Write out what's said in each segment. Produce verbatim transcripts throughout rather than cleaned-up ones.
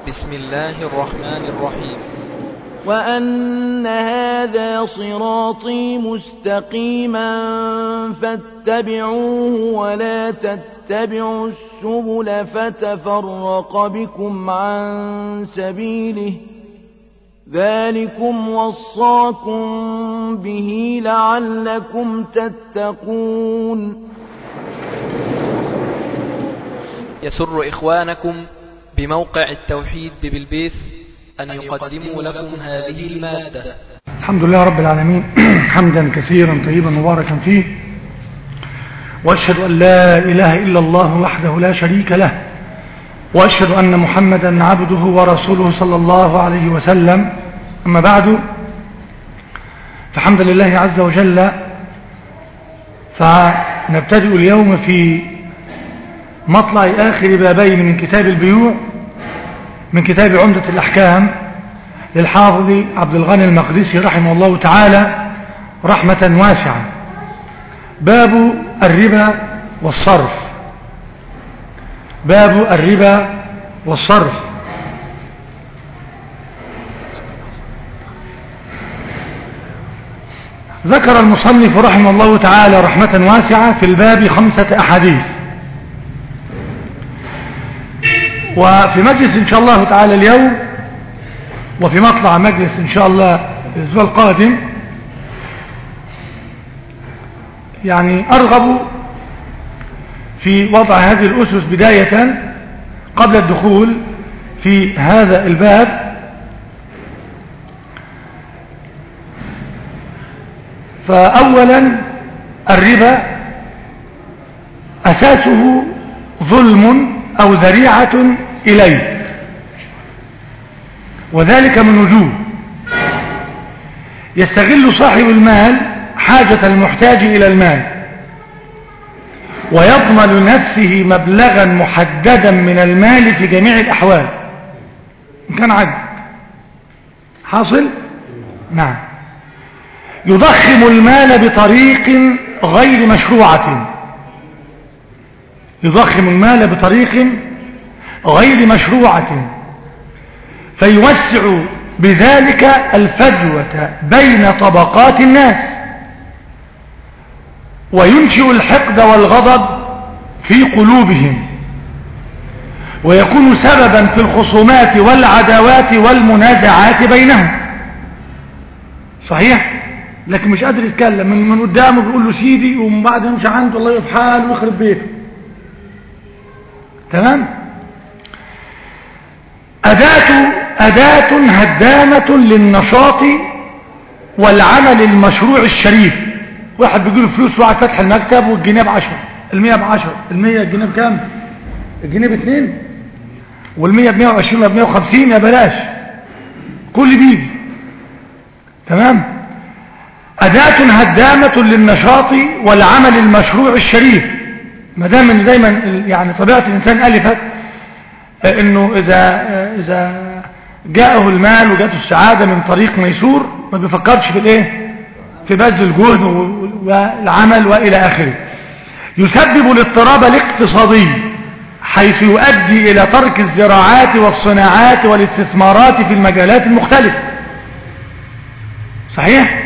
بسم الله الرحمن الرحيم. وأن هذا صراطي مستقيما فاتبعوه ولا تتبعوا السبل فتفرق بكم عن سبيله ذلكم وصاكم به لعلكم تتقون. يسر إخوانكم بموقع التوحيد ببلبيس أن يقدموا لكم هذه المادة. الحمد لله رب العالمين حمدا كثيرا طيبا مباركا فيه، وأشهد أن لا إله إلا الله وحده لا شريك له، وأشهد أن محمدا عبده ورسوله صلى الله عليه وسلم. أما بعد، فحمد لله عز وجل. فنبتدئ اليوم في مطلع آخر بابين من كتاب البيوع من كتاب عمدة الأحكام للحافظ عبد الغني المقدسي رحمه الله تعالى رحمة واسعة. باب الربا والصرف. باب الربا والصرف. ذكر المصنف رحمه الله تعالى رحمة واسعة في الباب خمسة أحاديث، وفي مجلس إن شاء الله تعالى اليوم، وفي مطلع مجلس إن شاء الله الأسبوع القادم، يعني أرغب في وضع هذه الأسس بداية قبل الدخول في هذا الباب. فأولا، الربا أساسه ظلم أو ذريعة إليه، وذلك من وجوه: يستغل صاحب المال حاجة المحتاج إلى المال، ويضمن لنفسه مبلغا محددا من المال في جميع الأحوال إن كان عجز حاصل. نعم. يضخم المال بطريق غير مشروعة يضخم المال بطريق غير مشروعة فيوسع بذلك الفجوة بين طبقات الناس، وينشئ الحقد والغضب في قلوبهم، ويكون سببا في الخصومات والعداوات والمنازعات بينهم. صحيح؟ لكن مش قادر يتكلم، من, من قدامه بيقول له سيدي، ومن بعد يمشي عنده الله يفحال ويخرب بيته. تمام؟ أداة أداة هدامة للنشاط والعمل المشروع الشريف. واحد بيجيله فلوس وقعد فتح المكتب والجنيه بعشرة، المية بعشرة، المية الجنيه بكام؟ الجنيه باثنين، والمية بمية وعشرين وبمية وخمسين، يا بلاش كل بيجي. تمام؟ أداة هدامة للنشاط والعمل المشروع الشريف. ما دام ان دايما يعني طبيعة الإنسان ألفت انه اذا اذا جاءه المال وجاءته السعادة من طريق ميسور ما بيفكرش في الايه، في بذل الجهد والعمل والى اخره. يسبب الاضطراب الاقتصادي حيث يؤدي الى ترك الزراعات والصناعات والاستثمارات في المجالات المختلفة. صحيح؟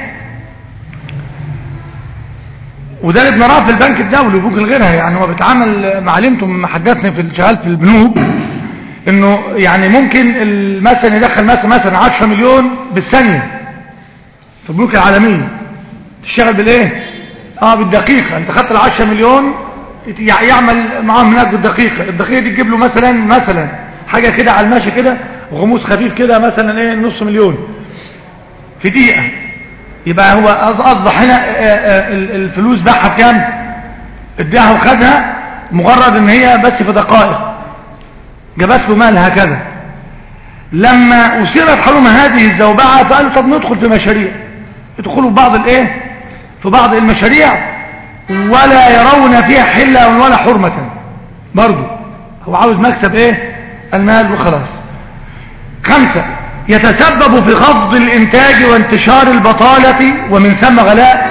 وده اللي بنراه في البنك الدولي وممكن غيرها. يعني هو بيتعامل مع علمتم مما حدثنا في الشغال في البنوك، انه يعني ممكن مثلا يدخل مثلا مثلا عشرة مليون بالثانية في البنوك العالمية، تشتغل بالايه؟ اه بالدقيقة. انت خدت العشرة مليون يعمل معاهم هناك بالدقيقة. الدقيقة دي تجيب له مثلا مثلا حاجة كده على الماشي كده، غموس خفيف كده، مثلا ايه، نص مليون في دقيقة. يبقى هو اصبح هنا الفلوس باعها بكام؟ اداها وخدها، مجرد ان هي بس في دقائق جابت له مال هكذا. لما اثيرت حرم هذه الزوبعه فقالوا طب ندخل في مشاريع، يدخلوا في بعض الايه، في بعض المشاريع ولا يرون فيها حله ولا حرمه. برضه هو عاوز مكسب ايه؟ المال وخلاص. خمسة، يتسبب في خفض الانتاج وانتشار البطالة ومن ثم غلاء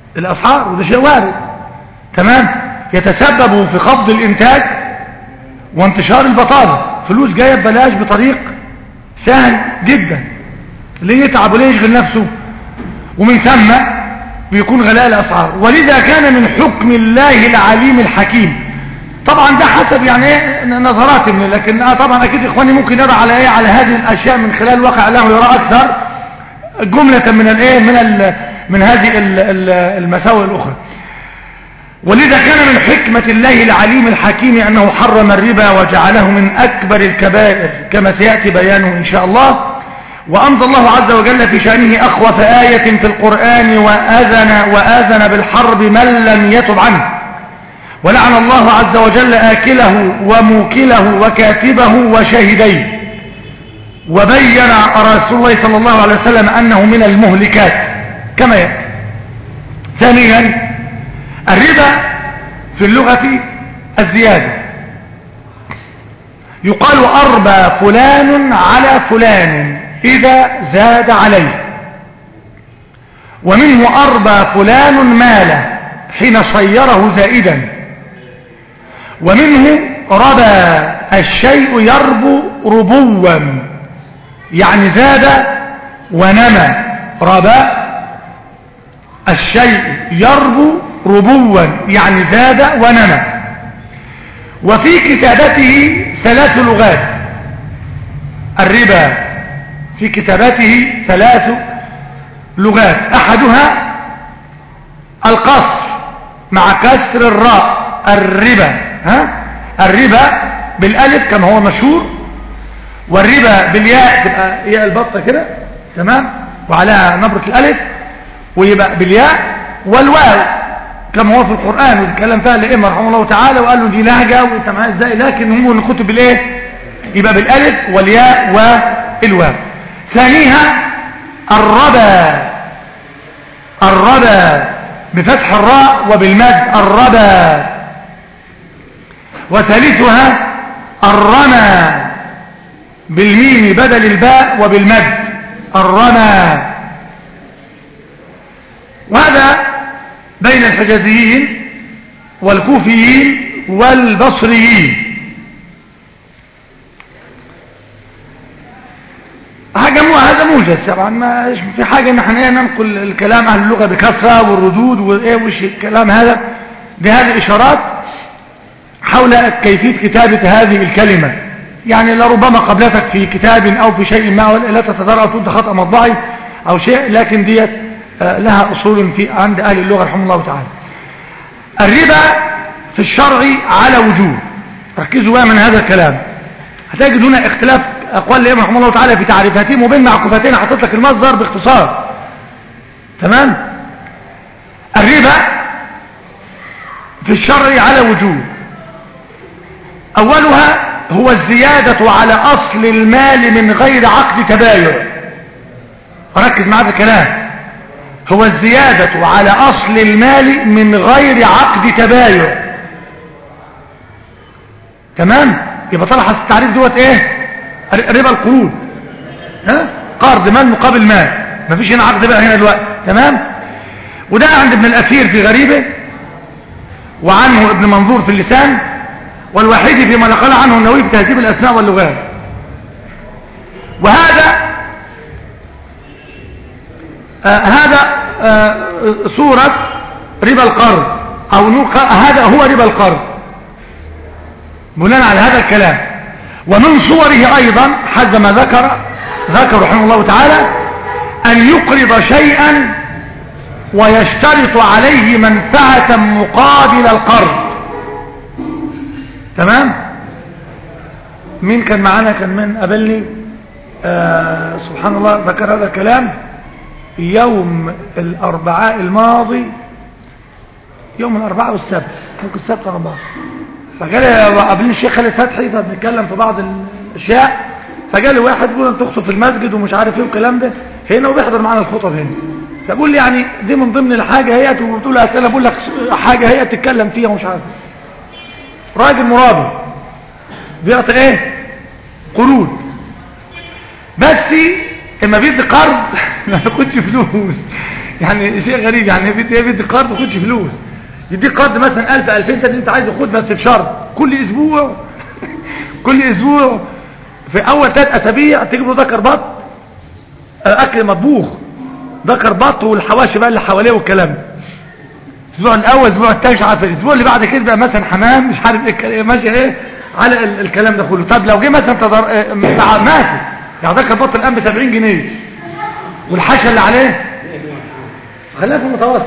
الاسعار، وده شيء وارد. تمام؟ يتسبب في خفض الانتاج وانتشار البطالة، فلوس جاية ببلاش بطريق سهل جدا، ليه يتعب وليه يشغل نفسه؟ ومن ثم بيكون غلاء الأسعار. ولذا كان من حكم الله العليم الحكيم. طبعا ده حسب يعني ايه نظراتي، لكن طبعا اكيد اخواني ممكن يرى على ايه على هذه الاشياء من خلال واقع له يرى اكثر جملة من الايه من ال من هذه المساوئ الاخرى. ولذا كان من حكمة الله العليم الحكيم انه حرم الربا وجعله من اكبر الكبائر كما سيأتي بيانه ان شاء الله. وأمضى الله عز وجل في شأنه أخوف آية في القرآن وآذن, وآذن بالحرب من لم يتب عنه، ولعن الله عز وجل آكله وموكله وكاتبه وشاهديه، وبين رسول الله صلى الله عليه وسلم أنه من المهلكات كما يأتي. ثانيا الربا في اللغة الزيادة، يقال أربى فلان على فلان إذا زاد عليه، ومنه أربى فلان ماله حين صيره زائدا، ومنه ربى الشيء يربو ربوا يعني زاد ونمى، ربى الشيء يربو ربوا يعني زاد ونمى. وفي كتابته ثلاث لغات، الربا في كتابته ثلاث لغات، أحدها القصر مع كسر الراء الربا، ها الربا بالالف كما هو مشهور، والربا بالياء تبقى ياء البطه كده تمام وعليها نبره الالف، ويبقى بالياء، والواو كما هو في القران واتكلم فيها الائمه رحمه الله تعالى وقال له دي لهجه وانت معايا ازاي، لكن هم اللي كتب بالايه يبقى بالالف والياء والواو. ثانيها الربا، الربا بفتح الراء وبالمد الربا. وثالثها الرمى بالميم بدل الباء وبالمد الرمى. وهذا بين الحجازيين والكوفيين والبصريين. هذا موجز طبعا، ما في حاجه ان احنا ننقل الكلام عن اللغه بكثره والردود وايه وش الكلام هذا، بهذه اشارات حول كيفيه كتابه هذه الكلمه. يعني لربما قبلتك في كتاب او في شيء ما لا تتذرع تود خطأ مطبعي او شيء، لكن ديت لها اصول في عند اهل اللغه رحمه الله تعالى. الربا في الشرع على وجوه، ركزوا بقى من هذا الكلام، هتجد هنا اختلاف اقوال الائمه رحمه الله تعالى في تعريفاتهم وبين معكوفتين، حطيت لك المصدر باختصار تمام. الربا في الشرع على وجوه، اولها هو الزيادة على اصل المال من غير عقد تبايع. ركز معايا في الكلام، هو الزيادة على اصل المال من غير عقد تبايع تمام. يبقى طلع التعريف دوت ايه؟ ربا القروض، ها قرض مال مقابل مال، مفيش هنا عقد بقى هنا دلوقتي تمام. وده عند ابن الاثير في غريبه، وعنه ابن منظور في اللسان، والوحيد فيما نقل عنه النووي في تهذيب الاسماء واللغات. وهذا آه هذا آه صورة ربا القرض، او هذا هو ربا القرض بناء على هذا الكلام. ومن صوره ايضا حسب ما ذكر ذكر رحمه الله تعالى ان يقرض شيئا ويشترط عليه منفعة مقابل القرض تمام. مين كان معانا؟ كان من قبلني آه سبحان الله ذكر هذا الكلام يوم الاربعاء الماضي، يوم الاربعاء والسبت، ممكن السبت اربعاء، فقال قبل الشيخ خالد فتحي فبنتكلم في بعض الاشياء، فقال لي واحد بيقول انت تخطب في المسجد ومش عارف ايه والكلام ده هنا وبيحضر معانا الخطب هنا، فبقول لي يعني دي من ضمن الحاجه هي، وبتقول له اسئله بقول لك حاجه هي تتكلم فيها ومش عارف. راجل مرابي بيعطي ايه؟ قروض، بس اما بيدي قرض ما بياخدش فلوس، يعني شيء غريب، يعني بيدي قرض ما بياخدش فلوس، يديك قرض مثلا ألف ألفين انت عايز تاخد بس بشرط كل اسبوع كل اسبوع في اول ثلاث اسابيع تجيب له ذكر بط، اكل مطبوخ ذكر بط والحواشي بقى اللي حواليه والكلام ده. الاسبوع الاول الاسبوع الثاني مش عارف، الاسبوع اللي بعد كده بقى مثلا حمام مش عارف ايه ماشي ايه على الكلام ده كله. طب لو جه مثلا تضر... ماشي يعني ذكر بط الان ب سبعين جنيه والحاشا اللي عليه خلينا في المتوسط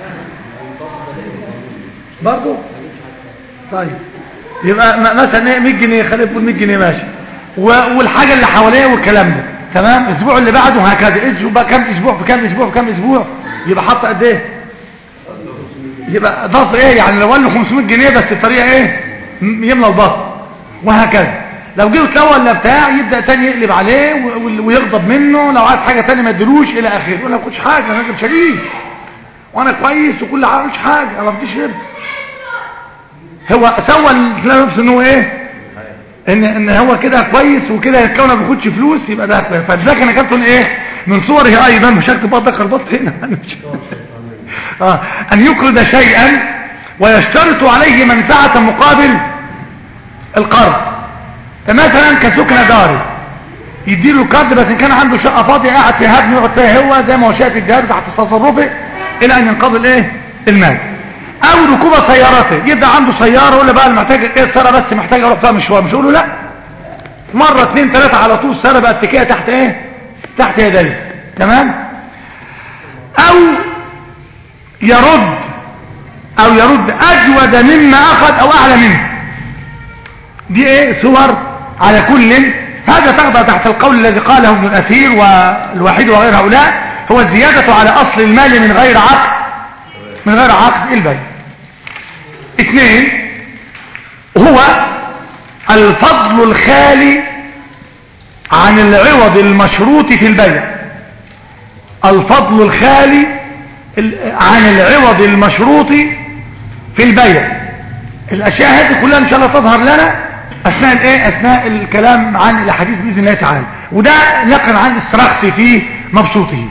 برضه. طيب يبقى مثلا ايه مية جنيه، خلينا نقول مية جنيه ماشي، والحاجه اللي حواليه والكلام ده تمام. الاسبوع اللي بعده هكذا، اسبوع بقى كام اسبوع في كام اسبوع في كام اسبوع يبقى حط قد ايه، يبقى ضغط ايه يعني لو قال له خمسمية جنيه بس الطريقه ايه يملى البطن وهكذا. لو جه تلوى ولا بتاع يبدا تاني يقلب عليه ويغضب منه، لو عايز حاجه ثانيه ما يدلوش الى اخره، يقول له ما كنتش حاجه انا راجل شريف وانا كويس وكل حاجه مش حاجه انا ما بديش ربح. هو سوى نفسه ان هو ايه ان ان هو كده كويس وكده يتكون ما بياخدش فلوس يبقى ده كويس. فذاك انا كنت ايه من صوره ايضا مش هكتب بقى دخل بط هنا اه ان يقرض شيئا ويشترط عليه منفعه مقابل القرض. مثلا كسكن داري يديله القرض بس ان كان عنده شقه فاضيه قاعد فيها ابنه يقعد فيها هو زي ما هو شايف الجهاز تحت تصرفه الى ان ينقضي الايه المال. او ركوب سيارته يبدا عنده سياره ولا بقى محتاج ايه السياره بس محتاج اروح فيها مشوار، مش اقول له لا مره اثنين ثلاثه على طول السياره بقت تكيه تحت ايه تحت يديه تمام. او يرد او يرد اجود مما اخذ او اعلى منه. دي ايه صور على كل هذا تخضع تحت القول الذي قاله ابن الاثير والوحيد وغير هؤلاء، هو الزياده على اصل المال من غير عقد من غير عقد البيع. اثنين هو الفضل الخالي عن العوض المشروط في البيع. الفضل الخالي عن العوض المشروط في البيع. الاشياء هذه كلها ان شاء الله تظهر لنا اثناء الايه اثناء الكلام عن الاحاديث باذن الله تعالى، وده نقل عن السرخسي في مبسوطه.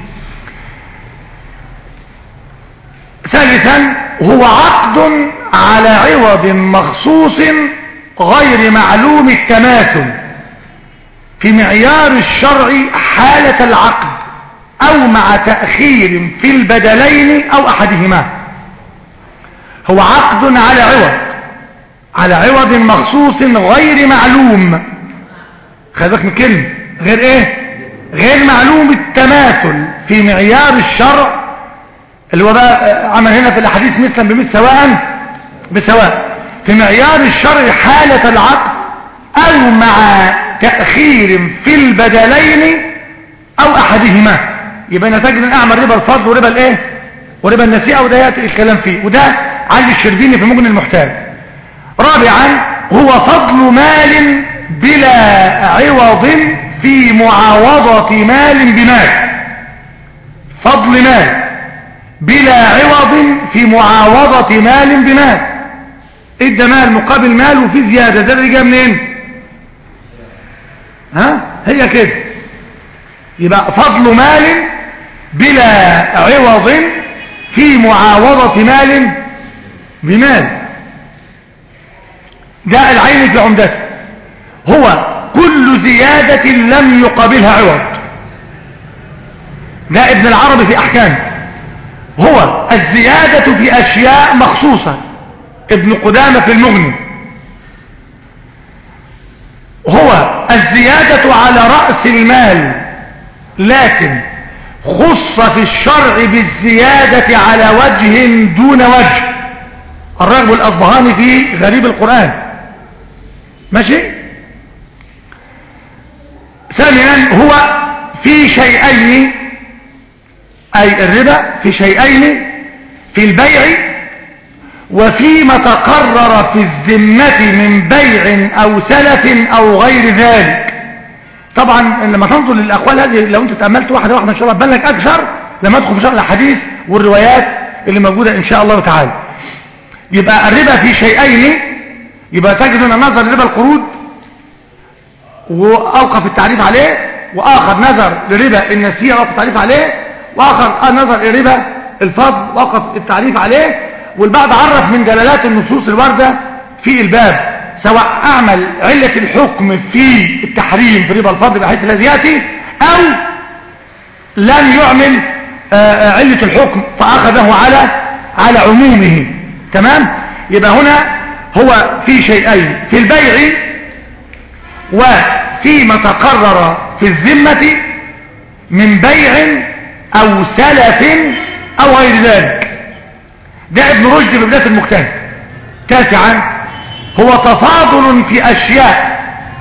ثالثا هو عقد على عوض مخصوص غير معلوم التماثل في معيار الشرع حالة العقد او مع تأخير في البدلين او احدهما. هو عقد على عوض على عوض مخصوص غير معلوم، خلي بالك من كلمة غير ايه غير معلوم التماثل في معيار الشرع اللي هو بقى عمل هنا في الاحاديث مثلا بمثل سواء بسواء في معيار الشرع حالة العقد او مع تأخير في البدلين او احدهما. يبقى نتجد ان اعمل ربا الفضل وربا الايه وربا النسيئة، وده ياتي الكلام فيه، وده علي الشربيني في مغني المحتاج. رابعا هو فضل مال بلا عوض في معاوضة مال بمال. فضل مال بلا عوض في معاوضة مال بمال. ادى مال مقابل مال وفي زيادة، ده اللي جاء منين ها هي كده. يبقى فضل مال بلا عوض في معاوضة مال بمال. جاء العين في عمدته هو كل زيادة لم يقابلها عوض. جاء ابن العربي في احكامه هو الزيادة في اشياء مخصوصة. ابن قدامة في المغني هو الزيادة على رأس المال لكن خص في الشرع بالزيادة على وجه دون وجه. الراغب الأصبهاني في غريب القرآن ماشي. ثانيا هو في شيئين أي الربا في شيئين في البيع وفيما تقرر في الذمة من بيع أو سلف أو غير ذلك. طبعا لما تنظر للأقوال هذه لو أنت تأملت واحدة واحدة إن شاء الله تبان لك أكثر لما تدخل في شرح الحديث والروايات اللي موجودة إن شاء الله تعالى. يبقى الربا في شيئين، يبقى تجد أن نظر لربا القروض وأوقف التعريف عليه، وآخر نظر لربا النسيئة وأوقف التعريف عليه، وآخر نظر لربا الفضل وأوقف التعريف عليه. والبعض عرف من دلالات النصوص الواردة في الباب سواء أعمل علة الحكم في التحريم في ربا الفضل بحيث الذي يأتي، أو لم يعمل علة الحكم فأخذه على على عمومه. تمام؟ يبقى هنا هو في شيئين، في البيع وفيما تقرر في الذمة من بيع أو سلف أو غير ذلك. ده ابن رشد في بداية المجتهد. تاسعا هو تفاضل في أشياء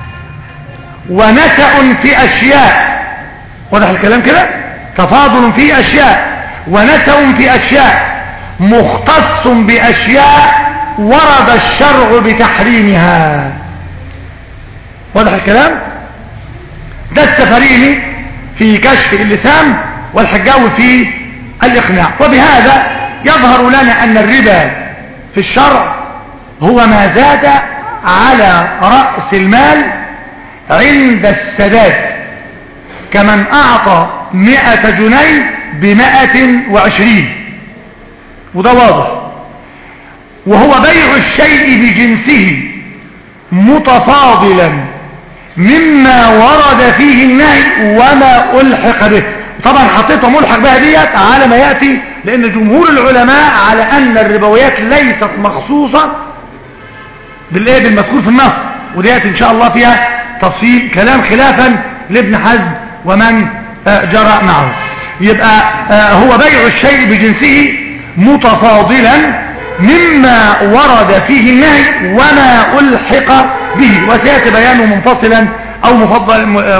ونسأ في أشياء. واضح الكلام كده؟ تفاضل في أشياء ونسأ في أشياء مختص بأشياء ورد الشرع بتحريمها. واضح الكلام؟ ده السفريني في كشف اللسان والحجاوي في الإقناع. وبهذا يظهر لنا أن الربا في الشرع هو ما زاد على رأس المال عند السداد، كمن أعطى مئة جنيه بمئة وعشرين، وده واضح. وهو بيع الشيء بجنسه متفاضلا مما ورد فيه النهي وما ألحق به. طبعا حطيته ملحق بها ديت على ما يأتي، لأن جمهور العلماء على أن الربويات ليست مخصوصة بالايه بالمذكور في النص، وديت ان شاء الله فيها تفصيل كلام خلافا لابن حزم ومن جرى معه. يبقى هو بيع الشيء بجنسه متفاضلا مما ورد فيه النهي وما ألحق به، وسيأتي بيانه منفصلا او مفضل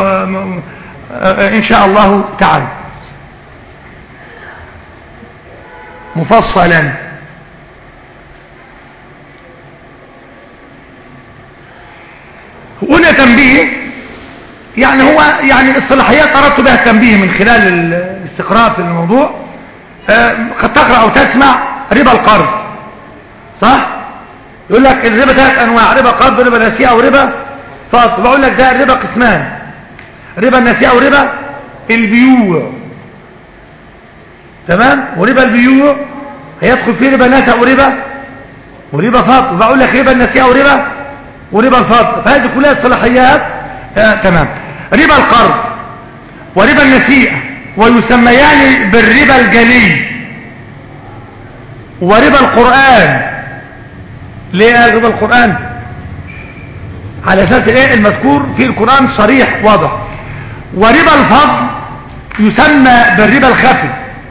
ان شاء الله تعالى مفصلا. هنا تنبيه، يعني هو يعني الصلاحيات أردت بها التنبيه من خلال الاستقراء في الموضوع. قد تقرأ أو تسمع ربا القرض، صح؟ يقول لك الربا ثلاث أنواع، ربا قرض وربا نسيئة وربا فضل. بقول لك ده الربا قسمان، ربا النسيئة وربا البيوع. تمام؟ وربا البيوع هيدخل فيه ربا نسيئة وربا وربا فضل. بقول لك ربا النسيئة وربا وربا الفضل، فهذه كلها الصلاحيات. آه تمام. ربا القرض وربا النسيئة ويسميان بالربا الجلي وربا القرآن. ليه قال ربا القرآن؟ على اساس ايه؟ المذكور في القرآن صريح واضح. وربا الفضل يسمى بالربا الخفي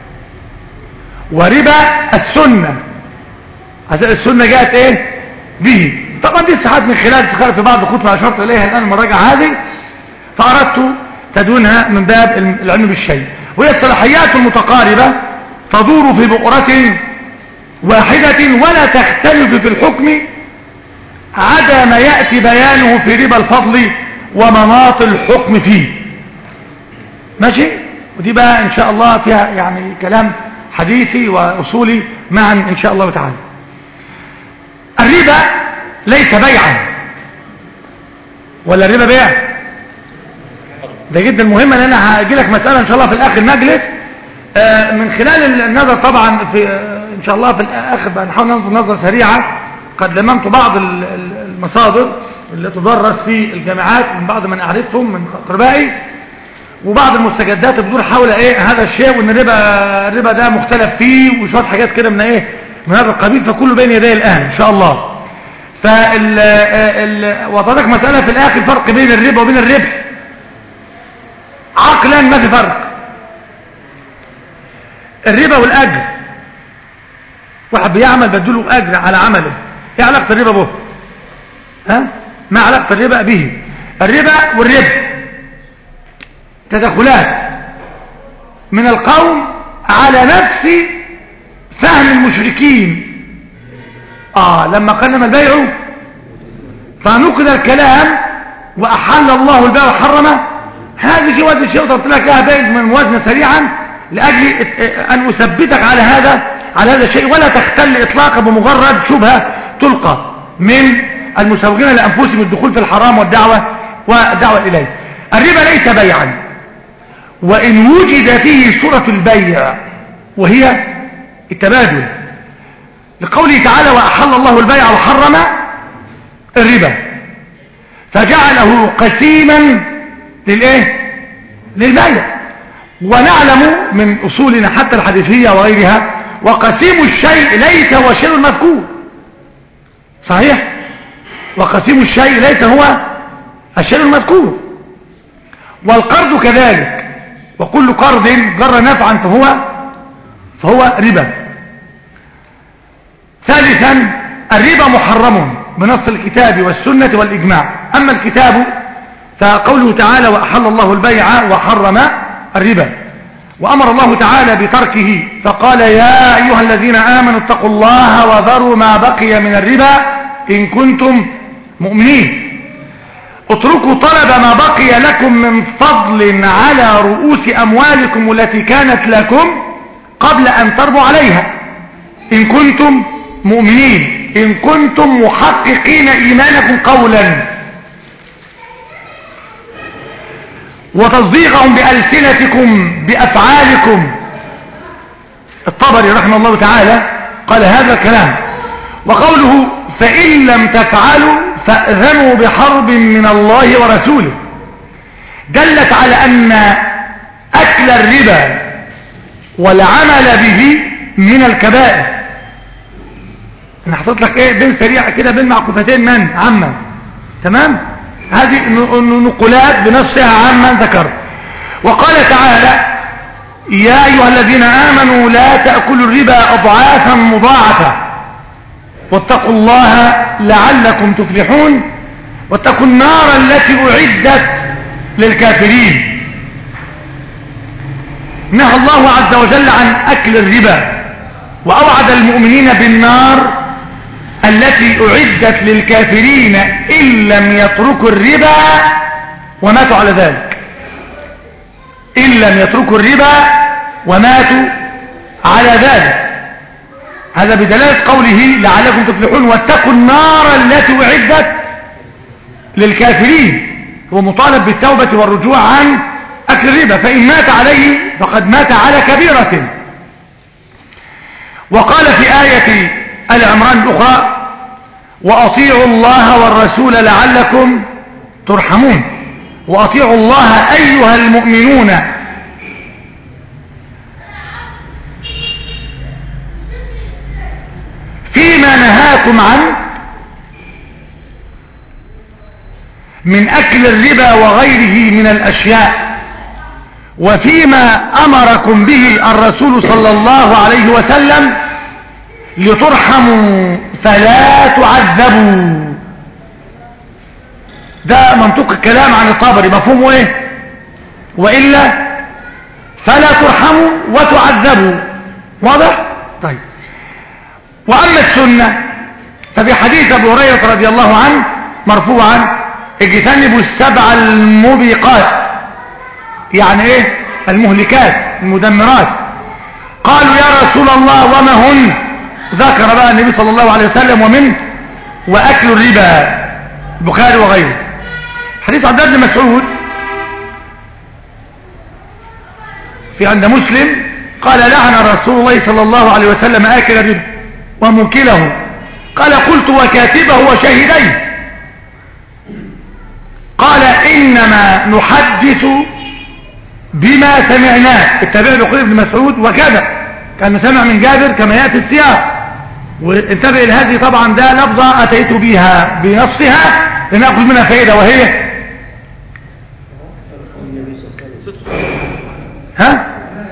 وربا السنة. السنة جاءت ايه به؟ طبعا دي صحات من خلال استخارة في بعض الكتب أشرت إليها الآن المراجعة هذه، فأردت تدوينها من باب العلم بالشيء. وهي الصلاحيات المتقاربة تدور في بؤرة واحدة ولا تختلف في الحكم عدا ما يأتي بيانه في ربا الفضل ومناط الحكم فيه. ماشي؟ ودي بقى إن شاء الله فيها يعني كلام حديثي وأصولي معا إن شاء الله تعالى. الربا ليس بيعا، ولا الربا بيع؟ ده جدا مهم، لان انا هاجي لك مساله ان شاء الله في الاخر نجلس آه من خلال النظر طبعا في آه ان شاء الله في الاخر بقى نحاول ننظر نظره سريعه. قد لممت بعض المصادر اللي تدرس في الجامعات من بعض من اعرفهم من قربائي، وبعض المستجدات بتدور حول ايه هذا الشيء، وان الربا الربا ده مختلف فيه وشويه حاجات كده من ايه من هذا القبيل، فكله بين يدي الان ان شاء الله. فال وضعتك مسألة في الآخر فرق بين الربا وبين الربح. عقلا ما في فرق. الربا والأجر، واحد بيعمل بدله أجر على عمله، ايه علاقة الربا به؟ ها؟ ما علاقة الربا به؟ الربا والربح تدخلات من القوم على نفس فهم المشركين. آه لما قدم البيع فنقل الكلام وأحل الله البيع وحرمه. هذه جواد الشيء وضربت لك لها بيع من موازنة سريعا لأجل أن أثبتك على هذا على هذا الشيء، ولا تختل إطلاقا بمجرد شبهة تلقى من المسوقين لأنفسهم الدخول في الحرام والدعوة والدعوة إليه. الربا ليس بيعا، وإن وجد فيه صورة البيع وهي التبادل، لقوله تعالى وأحل الله البيع وحرم الربا. فجعله قسيما للايه للبيع. ونعلم من اصولنا حتى الحديثية وغيرها وقسيم الشيء ليس هو الشيء المذكور، صحيح؟ وقسيم الشيء ليس هو الشيء المذكور. والقرض كذلك، وكل قرض جر نفعا فهو فهو ربا. ثالثا الربا محرم بنص الكتاب والسنة والإجماع. أما الكتاب فقوله تعالى وأحل الله البيع وحرم الربا، وأمر الله تعالى بتركه فقال يا أيها الذين آمنوا اتقوا الله وذروا ما بقي من الربا إن كنتم مؤمنين. اتركوا طلب ما بقي لكم من فضل على رؤوس أموالكم التي كانت لكم قبل أن تربوا عليها إن كنتم مؤمنين، إن كنتم محققين إيمانكم قولا وتصديقهم بألسنتكم بأفعالكم. الطبري رحمه الله تعالى قال هذا الكلام. وقوله فإن لم تفعلوا فأذنوا بحرب من الله ورسوله دلت على أن أكل الربا والعمل به من الكبائر. أنا حطيت لك إيه بين سريع كده بين معكوفتين من عما، تمام؟ هذه نقولات بنصها عما ذكر. وقال تعالى يا أيها الذين آمنوا لا تأكلوا الربا أضعافا مضاعفة واتقوا الله لعلكم تفلحون واتقوا النار التي أعدت للكافرين. نهى الله عز وجل عن أكل الربا وأوعد المؤمنين بالنار التي أعدت للكافرين إن لم يتركوا الربا وماتوا على ذلك، إن لم يتركوا الربا وماتوا على ذلك. هذا بدلالة قوله لعلكم تفلحون واتقوا النار التي أعدت للكافرين. هو مطالب بالتوبة والرجوع عن أكل الربا، فإن مات عليه فقد مات على كبيرة. وقال في آية آل عمران الأخرى وأطيعوا الله والرسول لعلكم ترحمون. وأطيعوا الله أيها المؤمنون فيما نهاكم عنه من أكل الربا وغيره من الأشياء وفيما أمركم به الرسول صلى الله عليه وسلم لترحموا فلا تعذبوا. ده منطق الكلام عن الطبري، مفهومه ايه؟ وإلا فلا ترحموا وتعذبوا. واضح؟ طيب. وأما السنة ففي حديث أبي هريرة رضي الله عنه مرفوعا اجتنبوا السبع الموبقات، يعني ايه؟ المهلكات المدمرات. قالوا يا رسول الله وما هن؟ ذكر بقى النبي صلى الله عليه وسلم ومن وأكل الربا، البخاري وغيره. حديث عبد الله بن مسعود في عند مسلم قال لعن رسول الله صلى الله عليه وسلم آكل الربا وموكله. قال قلت وكاتبه وشاهديه. قال إنما نحدث بما سمعناه. التابعي يقول ابن مسعود وكذا كان سمع من جابر كما يأتي السياق. وانتبه لهذه طبعا ده لفظة أتيت بها بنفسها لنأخذ منها فائدة وهي ها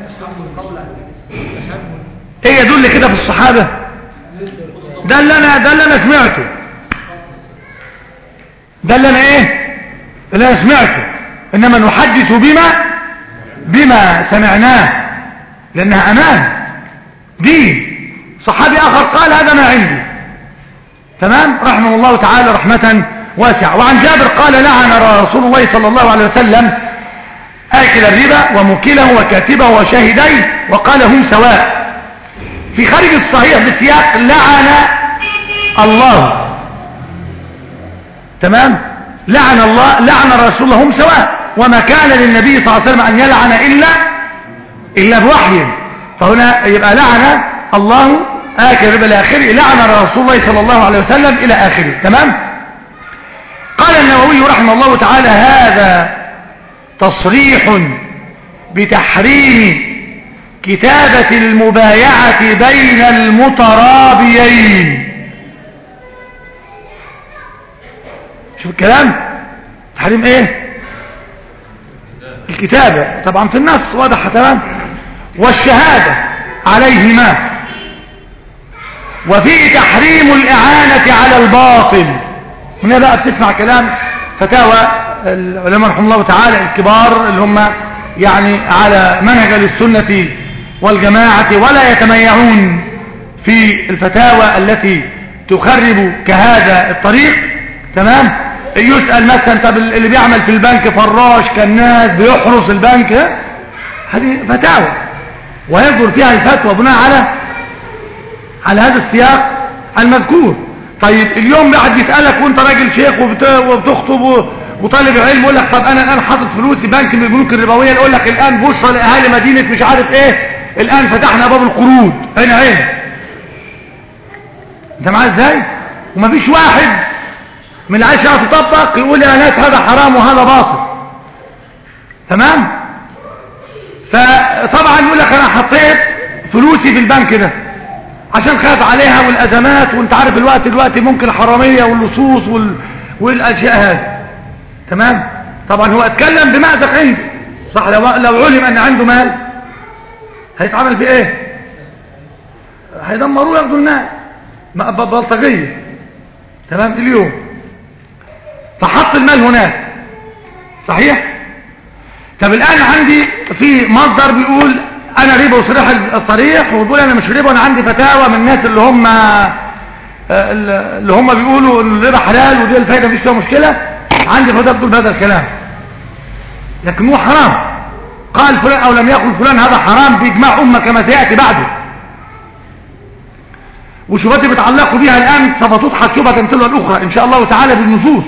ايه يدل كده في الصحابة. ده اللي انا ده اللي انا سمعته ده اللي انا ايه اللي انا سمعته. انما نحدث بما بما سمعناه لانها امان دين. صحابي اخر قال هذا ما عندي، تمام، رحمه الله تعالى رحمة واسعة. وعن جابر قال لعن رسول الله صلى الله عليه وسلم آكل الربا وموكله وكاتبه وشاهديه وقال هم سواء. في خارج الصحيح بسياق لعن الله، تمام، لعن الله لعن الرسول هم سواء. وما كان للنبي صلى الله عليه وسلم أن يلعن إلا إلا بوحي. فهنا يبقى لعن الله آكل الربا إلى آخره، لعن رسول الله صلى الله عليه وسلم إلى آخره، تمام. قال قال النووي رحمه الله تعالى هذا تصريح بتحريم كتابة المبايعة بين المترابيين. شوف الكلام، تحريم ايه؟ الكتابة طبعا في النص واضح تمام، والشهادة عليهما، وفيه تحريم الإعانة على الباطل. هنا بقى بتسمع كلام فتاوى العلماء رحمه الله تعالى الكبار اللي هم يعني على منهج السنة والجماعة، ولا يتميعون في الفتاوى التي تخرب كهذا الطريق. تمام، يسأل مثلا طب اللي بيعمل في البنك فراش كالناس بيحرس البنك، هذه فتاوى ويصدر فيها الفتوى بناء على على هذا السياق المذكور. طيب اليوم واحد يسألك وانت راجل شيخ وبتخطب وطالب علم يقول لك طب انا الان حاطط فلوسي بنك من البنوك الربويه، يقول لك الان بشرى لاهالي مدينه مش عارف ايه، الان فتحنا باب القروض هنا هنا. انت معايا ازاي؟ ومفيش واحد من العشرة تطبق يقول يا ناس هذا حرام وهذا باطل. تمام، فطبعا يقول لك انا حطيت فلوسي في البنك ده عشان خاف عليها والازمات، وانت عارف الوقت دلوقتي ممكن الحراميه واللصوص وال... والاشياء هذه. تمام، طبعا هو اتكلم بمأزق عنده صح، لو, لو علم ان عنده مال هيتعمل في ايه؟ هيدمروه ياخدوا المال بلطجيه. تمام، اليوم فحط المال هناك صحيح. طب الان عندي في مصدر بيقول انا ربا وصريح الصريح، وبيقول انا مش ربا، انا عندي فتاوى من الناس اللي هم اللي هم بيقولوا ان الربا حلال ودي الفايده مفيش فيها مشكله، عندي فتاوى بتقول بهذا الكلام، لكن هو حرام. قال فلان او لم يقل فلان هذا حرام باجماع امه كما سياتي بعده. وشبهات بتعلقوا بها الان سوف تضحك شبهه تلو الاخرى ان شاء الله تعالى بالنصوص.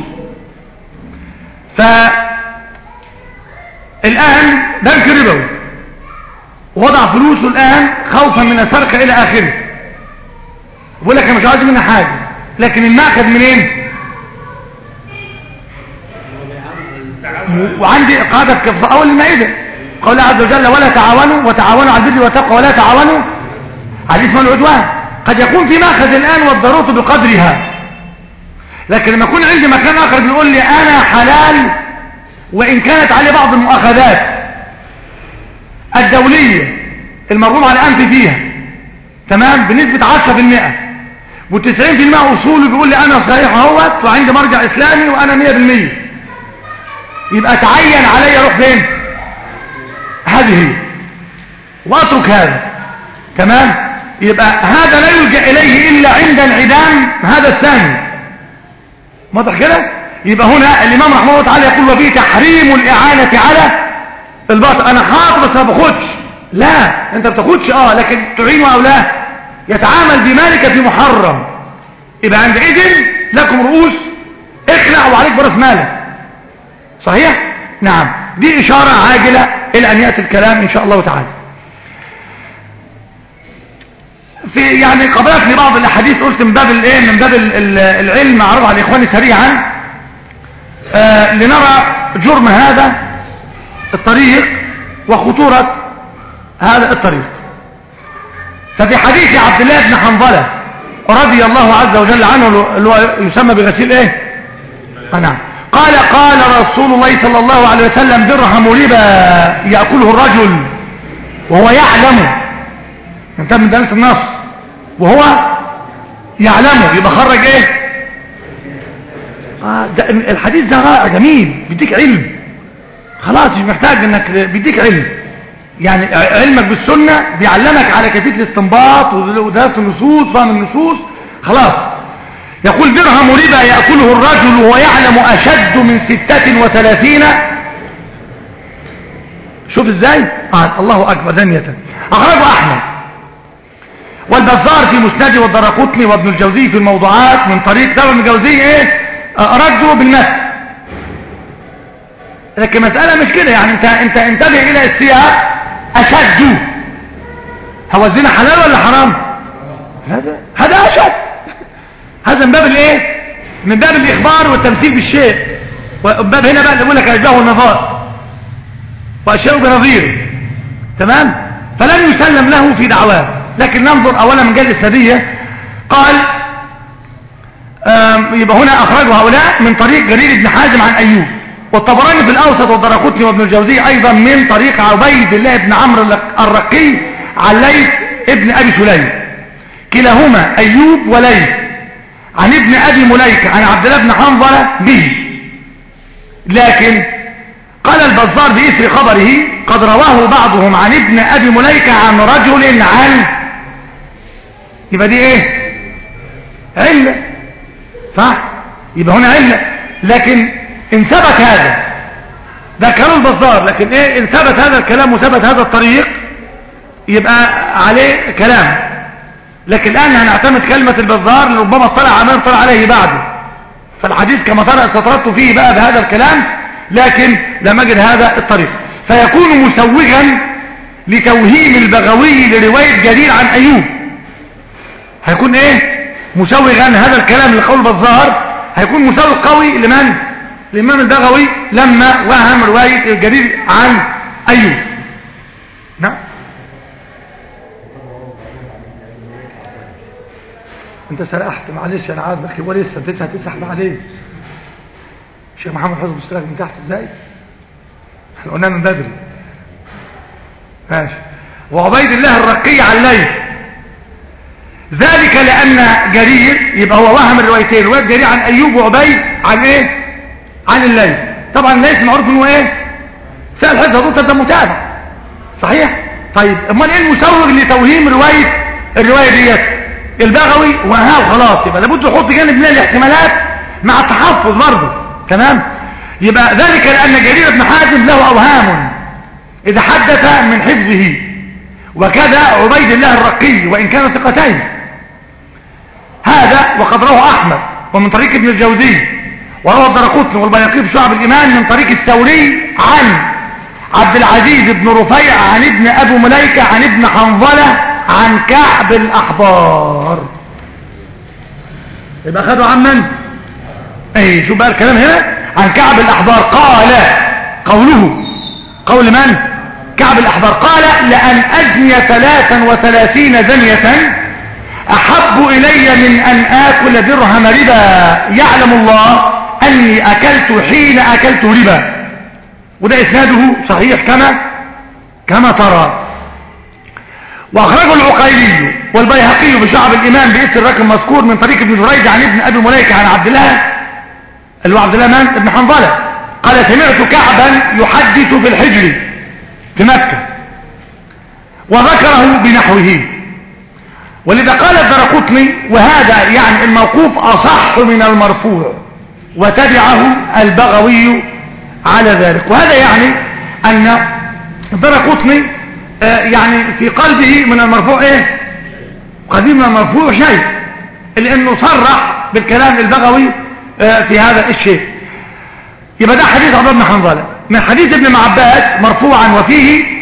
فالان بنك ربوي وضع فلوسه الآن خوفا من السرقة إلى آخره، بقول لك أنا مش عايز منها حاجة، لكن المأخذ منين؟ وعندي قاعدة في أول المائدة قال عز وجل ولا تعاونوا وتعاونوا على البر والتقوى ولا تعاونوا على الإثم والعدوان. قد يكون في مأخذ الآن والضرورة بقدرها، لكن لما يكون عندي مكان آخر بيقول لي أنا حلال وإن كانت عليه بعض المؤاخذات الدولية المرغوب على أنف فيها تمام بنسبة عشرة بالمئة والتسعين بالمئة أصوله بيقول لي أنا صحيح اهوت وعندي مرجع إسلامي وأنا مية بالمية، يبقى تعين علي أروح فين؟ هذه هي وأترك هذا. تمام، يبقى هذا لا يلجأ إليه إلا عند انعدام هذا الثاني. واضح كده؟ يبقى هنا الإمام رحمه الله تعالى يقول وفيه تحريم الإعانة على الباطل. انا حاطط بس ما باخدش، لا انت بتاخدش اه لكن تعين او لا، يتعامل بمالك في محرم، يبقى عندئذ لكم رؤوس اخلع وعليك براس مالك. صحيح؟ نعم، دي اشاره عاجله الى ان ياتي الكلام ان شاء الله تعالى. في يعني قبلتني بعض الاحاديث قلت من باب الايه من باب العلم اعرضها على اخواني سريعا آه لنرى جرم هذا الطريق وخطورة هذا الطريق. ففي حديث عبد الله بن حنظلة رضي الله عز وجل عنه اللي هو يسمى بغسيل ايه؟ نعم، قال قال رسول الله صلى الله عليه وسلم درهم ربا يأكله الرجل وهو يعلم، انت من دلالة النص وهو يعلمه، يبقى خرج ايه؟ آه ده الحديث ده رائع جميل بيديك علم، خلاص مش محتاج انك بيديك علم، يعني علمك بالسنة بيعلمك على كيفية الاستنباط ودراسة النصوص فهم النصوص. خلاص يقول درهم ربا يأكله الرجل وهو يعلم أشد من ستة وثلاثين. شوف ازاي آه الله أكبر دنية. أخرجه أحمد والبزار في مسنده والدرقطني وابن الجوزي في الموضوعات من طريق ابن الجوزي ايه آه رده بالمثل. لكن مسألة مش كده، يعني انت انت انتبه الى السياق. اشد هو الزنا حلال ولا حرام؟ هذا هذا اشد، هذا من باب الايه من باب الاخبار والتمثيل بالشيء. وباب هنا بقى اللي يقول لك أشباه النظائر وأشياء بنظير، تمام؟ فلن يسلم له في دعواه. لكن ننظر أولا من جهة السبية. قال يبقى هنا أخرجوا هؤلاء من طريق جرير بن حازم عن أيوب، والطبراني في الأوسط والدرقطني وابن الجوزي أيضا من طريق عبيد الله بن عمرو الرقي عن ليث ابن أبي سليم، كلاهما أيوب وليث عن ابن أبي مليكة عن عبد الله بن حنظلة به. لكن قال البزار بإثر خبره قد رواه بعضهم عن ابن أبي مليكة عن رجل عن، يبقى دي ايه؟ علة، صح؟ يبقى هنا علة. لكن ان ثبت هذا، ده كلام البزار، لكن ايه ان ثبت هذا الكلام وثبت هذا الطريق يبقى عليه كلام. لكن الآن هنعتمد كلمة البزار ربما اطلع على من اطلع عليه بعده، فالحديث كما ترى استطردت فيه بقى بهذا الكلام، لكن لم أجد هذا الطريق، فيكون مسوغا لتوهيم البغوي لرواية جرير عن أيوب. هيكون ايه مسوغا هذا الكلام لقول البزار، هيكون مسوغ قوي لمن؟ الإمام البغوي لما وهم رواية جرير عن أيوب. نعم. انت سرحت، معلش انا عازمك ولسه انت لسه هتسحب عليه. الشيخ محمد حفظ مستراك من تحت ازاي؟ احنا قلنا من بدري. ماشي. وعبيد الله الرقي عن ليث، ذلك لان جرير يبقى هو وهم الروايتين، روايه جرير عن ايوب وعبيد عن ايه؟ عن الليث. طبعا الليث معروف انه ايه؟ سأل حفظ هذول ده متابع صحيح؟ طيب امال ايه المسوغ لتوهيم روايه الروايه ديت؟ البغوي وها وخلاص. يبقى لابد يحط جانب من الاحتمالات مع التحفظ برضه، تمام؟ يبقى ذلك لأن جرير بن حازم له أوهام إذا حدث من حفظه، وكذا عبيد الله الرقي وإن كان ثقتين. هذا وقد رواه أحمد ومن طريق ابن الجوزي، وروى الدرقطني والبيهقي في شعب الإيمان من طريق الثوري عن عبد العزيز بن رفيع عن ابن أبي مليكة عن ابن حنظلة عن كعب الأحبار. يبقى أخذوا عن من؟ ايه شو بقى الكلام هنا؟ عن كعب الأحبار. قال قوله قول من؟ كعب الأحبار قال لأن أزني ثلاثا وثلاثين زنية أحب إلي من أن آكل درهم ربا يعلم الله أني أكلت حين أكلت ربا. وده إسناده صحيح كما كما ترى. وأخرجه العقيلي والبيهقي بشعب الإيمان بإثر الرقم المذكور من طريق ابن جريج عن ابن أبي مليكة عن عبد الله اللي هو عبد الله من ابن حنظلة قال سمعت كعبا يحدث في الحجر في مكة وذكره بنحوه. ولذا قال الدرقطني وهذا يعني الموقوف أصح من المرفوع، وتبعه البغوي على ذلك. وهذا يعني أن الدرقطني آه يعني في قلبه من المرفوع ايه؟ قديم من المرفوع شيء، لأنه صرح بالكلام البغوي آه في هذا الشيء. يبقى ده حديث عبد الله بن حنظلة. من حديث ابن عباس مرفوعا وفيه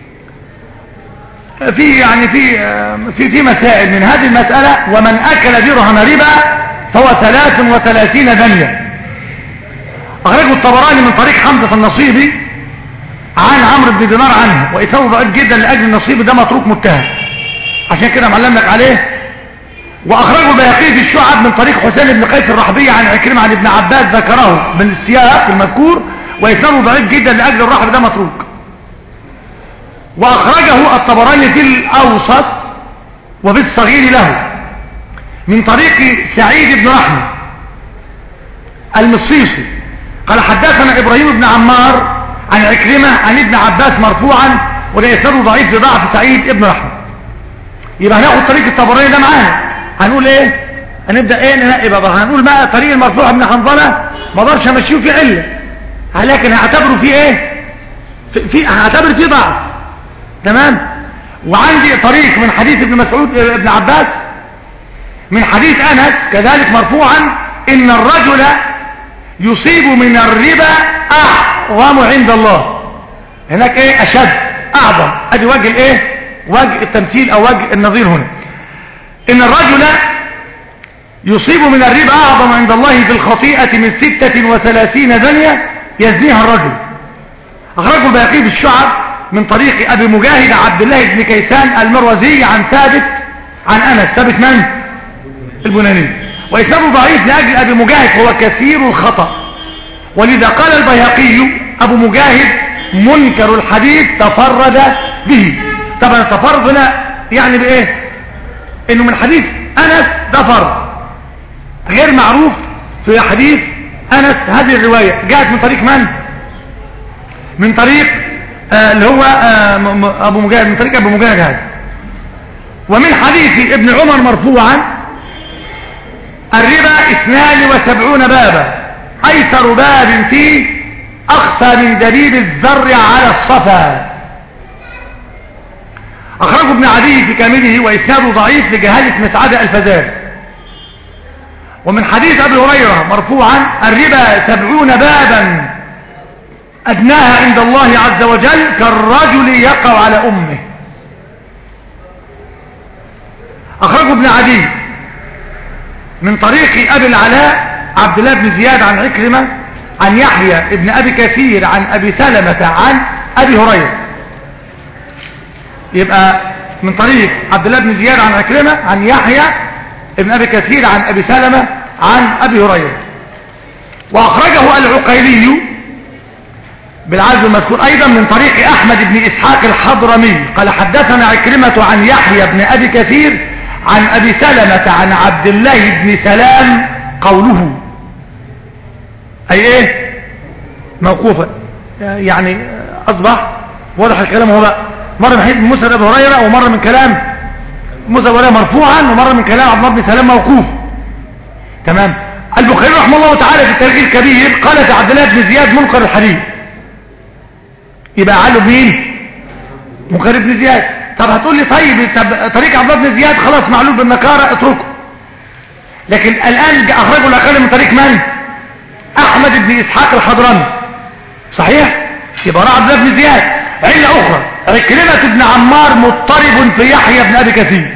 في يعني في في في مسائل من هذه المسألة. ومن أكل درهم ربا فهو ثلاث وثلاثين دنيا. أخرجه الطبراني من طريق حمزة النصيبي عن عمرو بن دينار عنه، وإسناده ضعيف جدا لأجل النصيبي ده متروك متهم، عشان كده معلم لك عليه. وأخرجه البيهقي في الشعب من طريق حسين بن قيس الرحبي عن عكرمة عن ابن عباس ذكره من السياق المذكور، وإسناده ضعيف جدا لأجل الرحب ده متروك. وأخرجه الطبراني في الأوسط وفي الصغير له من طريق سعيد بن رحمة المصيصي قال حدثنا إبراهيم بن عمار عن عكرمة عن ابن عباس مرفوعا، وده إسناده ضعيف لضعف سعيد بن رحمة. يبقى هناخد طريق الطبراني ده معانا. هنقول ايه؟ هنبدأ ايه ننقي بقى. هنقول بقى طريق المرفوع ابن حنظلة ما اقدرش امشيه في علة، لكن هعتبره فيه ايه؟ في, في هعتبر فيه ضعف، تمام. وعندي طريق من حديث ابن مسعود ابن عباس من حديث انس كذلك مرفوعا ان الرجل يصيب من الربا اعظم عند الله. هناك ايه؟ اشد، اعظم. ادي وجه الايه؟ وجه التمثيل او وجه النظير هنا. ان الرجل يصيب من الربا أعظم عند الله في الخطيئة من ستة وثلاثين زانية يزنيها الرجل. أخرجه البيهقي في الشعب من طريق أبي مجاهد عبد الله بن كيسان المروزي عن ثابت عن أنس. ثابت من؟ البناني. وإسناده ضعيف لأجل أبي مجاهد هو كثير الخطأ، ولذا قال البيهقي أبو مجاهد منكر الحديث تفرد به. طبعا التفرد هنا يعني بإيه؟ إنه من حديث أنس ده فرد غير معروف في حديث أنس. هذه الرواية جاءت من طريق من؟ من طريق آه اللي هو آه أبو مجاهد، من طريق أبو مجاهد هذا. ومن حديث ابن عمر مرفوعا الربا اثنان وسبعون بابا أيسر باب فيه أخفى من دبيب الزر على الصفا. أخرجه ابن عدي في كامله وإسناده ضعيف لجهالة مسعد الفزاري. ومن حديث أبي هريرة مرفوعا الربا سبعون بابا أدناها عند الله عز وجل كالرجل يقع على أمه. أخرجه ابن عدي من طريق أبي العلاء عبد الله بن زياد عن عكرمة عن يحيى ابن أبي كثير عن أبي سلمة عن أبي هريرة. يبقى من طريق عبد الله بن زياد عن عكرمة عن يحيى ابن أبي كثير عن أبي سلمة عن أبي هريرة. وأخرجه العقيلي بالعزم المذكور أيضا من طريق أحمد بن إسحاق الحضرمي قال حدثنا عكرمة عن يحيى بن أبي كثير عن أبي سلمة عن عبد الله بن سلام قوله أي إيه موقوفا، يعني أصبح واضح الكلام. هو بقى مرة من حديث موسى أبي هريرة ومرة من كلام موسى أبي هريرة مرفوعا ومرة من كلام عبد الله بن سلام موقوف. تمام. البخاري رحمه الله تعالى في التاريخ الكبير قال في عبد الله بن زياد منكر الحديث. يبقى علوا مين؟ منكر بن زياد. طب هتقول لي طيب طريق عبد الله بن زياد خلاص معلول بالنكارة اتركه. لكن الآن أخرجه الأقل من طريق من؟ أحمد بن إسحاق الحضرمي. صحيح؟ يبقى راى عبد الله بن زياد. علة أخرى عكرمة بن عمار مضطرب في يحيى بن أبي كثير.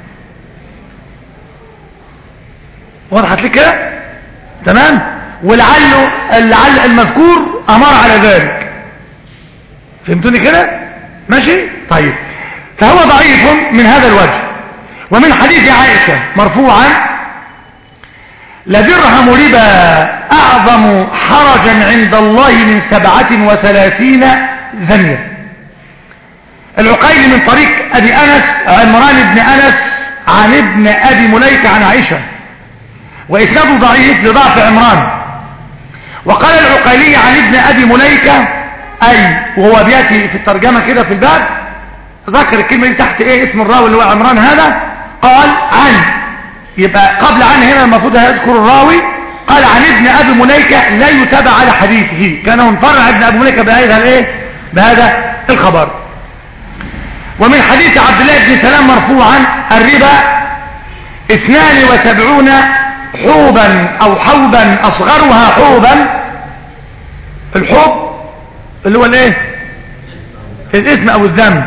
وضحت لك كده؟ تمام؟ ولعله لعل المذكور أمر على ذلك. فهمتوني كده؟ ماشي؟ طيب. فهو ضعيف من هذا الوجه. ومن حديث عائشة مرفوعا لدرهم ربا أعظم حرجا عند الله من سبعة وثلاثين زنية. العقيل من طريق أبي أنس عمران بن أنس عن ابن أبي مليكة عن عائشة وإسناده ضعيف لضعف عمران. وقال العقيلي عن ابن أبي مليكة أي وهو بيأتي في الترجمة كده في الباب ذكر الكلمة دي تحت إيه اسم الراوي اللي هو عمران هذا قال عن، يبقى قبل عن هنا المفروض يذكر الراوي قال عن ابن أبي مليكة لا يتابع على حديثه كان منفرع ابن أبي مليكة بهذا الايه بهذا الخبر. ومن حديث عبد الله بن سلام مرفوعا الربا اثنان وسبعون حوبا او حوبا اصغرها حوبا. الحوب اللي هو الايه الاثم او الذنب.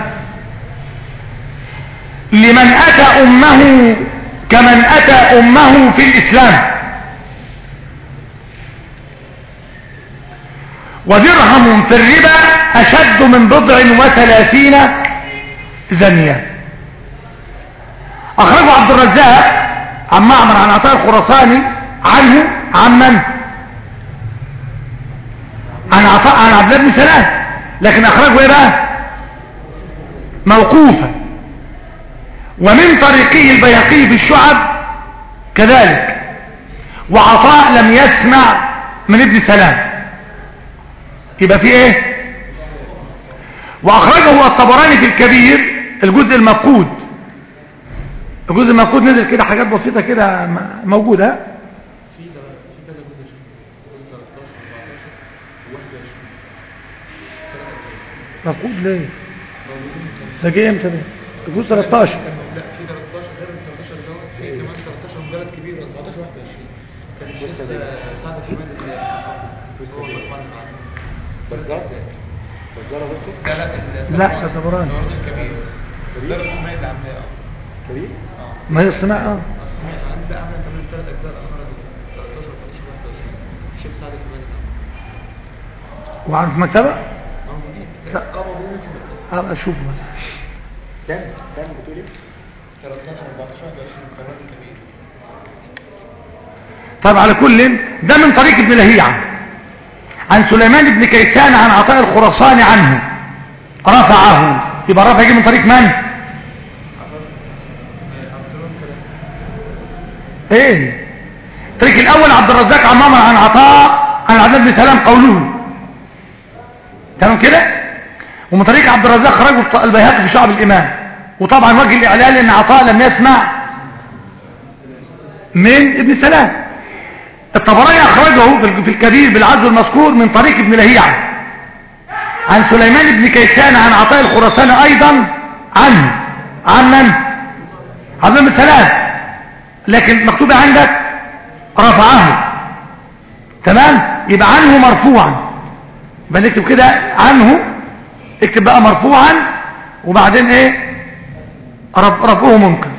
لمن اتى امه كمن اتى امه في الاسلام. ودرهم في الربا اشد من بضع وثلاثين زنية. اخرجه عبد الرزاق عن معمر عن عطاء الخراساني عنه عن من؟ عن عطاء عن عبد الله بن سلام، لكن اخرجه ايه بقى؟ موقوفا. ومن طريقه البيهقي في الشعب كذلك. وعطاء لم يسمع من ابن سلام، يبقى في ايه؟ واخرجه الطبراني في الكبير الجزء المفقود. الجزء المفقود نزل كده حاجات بسيطة كده موجودة. مفقود ليه؟ ده جه امتى ده؟ الجزء ثلاثتاشر. لا في ثلاثتاشر غير ال ثلاثتاشر دوت في كمان ثلاثتاشر مجلد كبير أربعتاشر واحد وعشرين. كان الشيخ سعد الحميد اللي هو بزار بزار بس لا الطبراني الكبير دار السماء اللي عاملاه كبير. ما هي السماء اه عندي بقى عمل كمان ثلاث اجزاء الاخرى ثلاثة عشر ثلاثة عشر واحد وعشرين الشيخ سعد الحمادي. وعن في مكتبة؟ موجودين. اه اشوف بقى. كام كام بتقول ايه؟ ثلاثة عشر أربعة عشر واحد وعشرين قرار كبير. طيب على كل ده من طريق ابن لهيعة عن سليمان بن كيسان عن عطاء الخراساني عنه رفعه. يبقى رفع يجي من طريق من؟ ايه الطريق الاول عبد الرزاق عن معمر عن عطاء عن عبد بن سلام قوله تمام كده. ومن طريق عبد الرزاق خرجه البيهقي في شعب الايمان. وطبعا وجه الاعلان ان عطاء لم يسمع من ابن سلام. الطبراني اخرجه في الكبير بالعدد المذكور من طريق ابن لهيعة عن سليمان بن كيسان عن عطاء الخراساني ايضا عنه عن من؟ عن ابن سلام، لكن مكتوب عندك رفعه. تمام. يبقى عنه مرفوعا. يبقى نكتب كده عنه، اكتب بقى مرفوعا وبعدين ايه رفعه ممكن.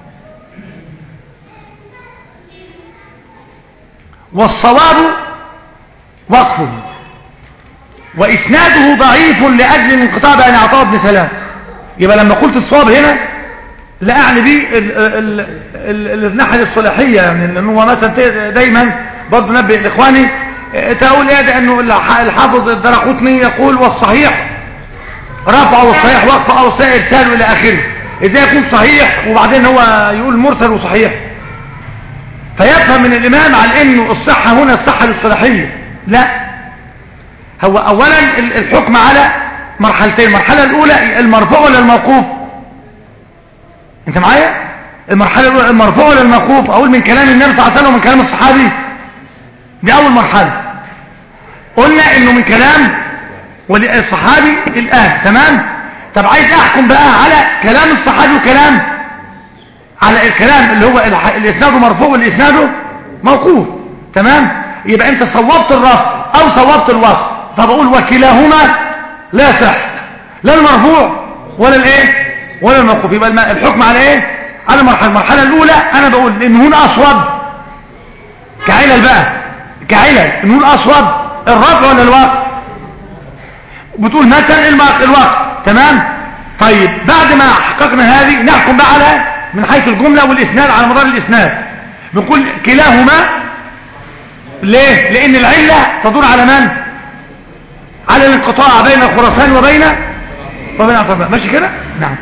والصواب وقفه وإسناده ضعيف لأجل الانقطاع بين عطاء بن سلام. يبقى لما قلت الصواب هنا لا أعني به الناحية الصلاحية، يعني لأنه مثلا دايما برضه نبه لإخواني تقول إيه ده أنه الحافظ الدرقطني يقول والصحيح رفع والصحيح وقف أو الصحيح إرسال إلى آخره. إذا يكون صحيح وبعدين هو يقول مرسل وصحيح فيفهم من الإمام على أنه الصحة هنا الصحة للصلاحية. لا، هو أولا الحكم على مرحلتين. المرحلة الأولى المرفوع ولا الموقوف؟ أنت معايا؟ المرحلة الأولى المرفوع ولا الموقوف؟ أقول من كلام النبي صلى الله عليه وسلم ومن كلام الصحابي. دي أول مرحلة. قلنا أنه من كلام الصحابي الآن. تمام؟ طب عايز أحكم بقى على كلام الصحابي وكلام على الكلام اللي هو الإسناد مرفوع والإسناد موقوف. تمام؟ يبقى أنت صوبت الرفع أو صوبت الوقف. طب أقول وكلاهما لا صح، لا المرفوع ولا الإيه ولا الموقوف. يبقى الحكم على إيه؟ على المرحلة. المرحلة الأولى أنا بقول إن هنا أصوب كعلل بقى كعلل إن هنا أصوب الرفع ولا الوقف. بتقول مثلا الوقف. تمام؟ طيب بعد ما حققنا هذه نحكم بقى على من حيث الجملة والإسناد على مدار الإسناد. بنقول كلاهما. ليه؟ لأن العلة تدور على من؟ على الانقطاع بين الخراسان وبين وبين أطباء. ماشي كده؟ نعم.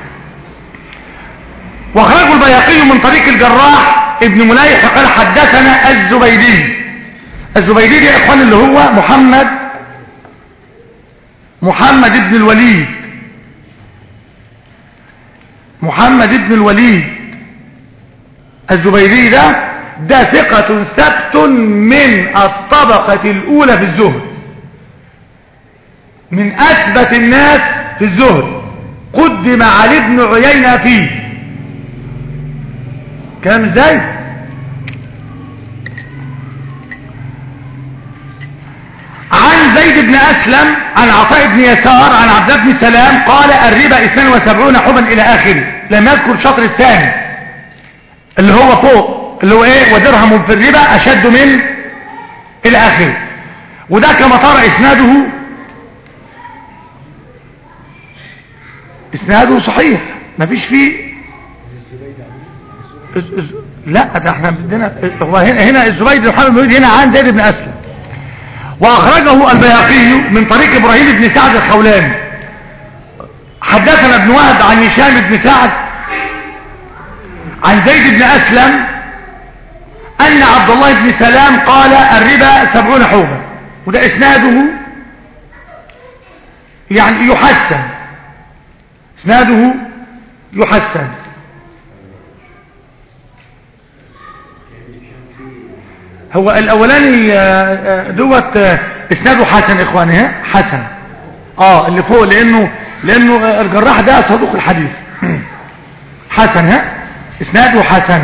وخرجوا البيهقي من طريق الجراح ابن مليح فقال حدثنا الزبيدي. الزبيدي يا إخوان اللي هو محمد محمد ابن الوليد محمد ابن الوليد الزبيدي ده ده ثقة ثبت من الطبقة الأولى في الزهد، من أثبت الناس في الزهد. قدم علي ابن عيينة فيه. كلام ازاي؟ عن زيد بن أسلم عن عطاء بن يسار عن عبد الله بن سلام قال الربا اثنين وسبعون حبا إلى آخره. لم يذكر الشطر الثاني اللي هو فوق اللي هو ايه ودرهم في الربا أشد من إلى آخره. وده كما ترى إسناده إسناده صحيح ما فيش فيه. لا ده احنا بدنا هو هنا هنا الزبيدي محمد بن هنا عن زيد بن أسلم. وأخرجه البيهقي من طريق إبراهيم بن سعد الخولاني. حدثنا ابن وهب عن هشام بن سعد عن زيد بن أسلم أن عبد الله بن سلام قال الربا سبعون حوبا. وده إسناده يعني يحسن، إسناده يحسن. هو الأولاني دوت إسناده حسن إخواني. ها حسن آه اللي فوق لأنه لأنه الجراح ده صدوق الحديث. حسن ها إسناده حسن.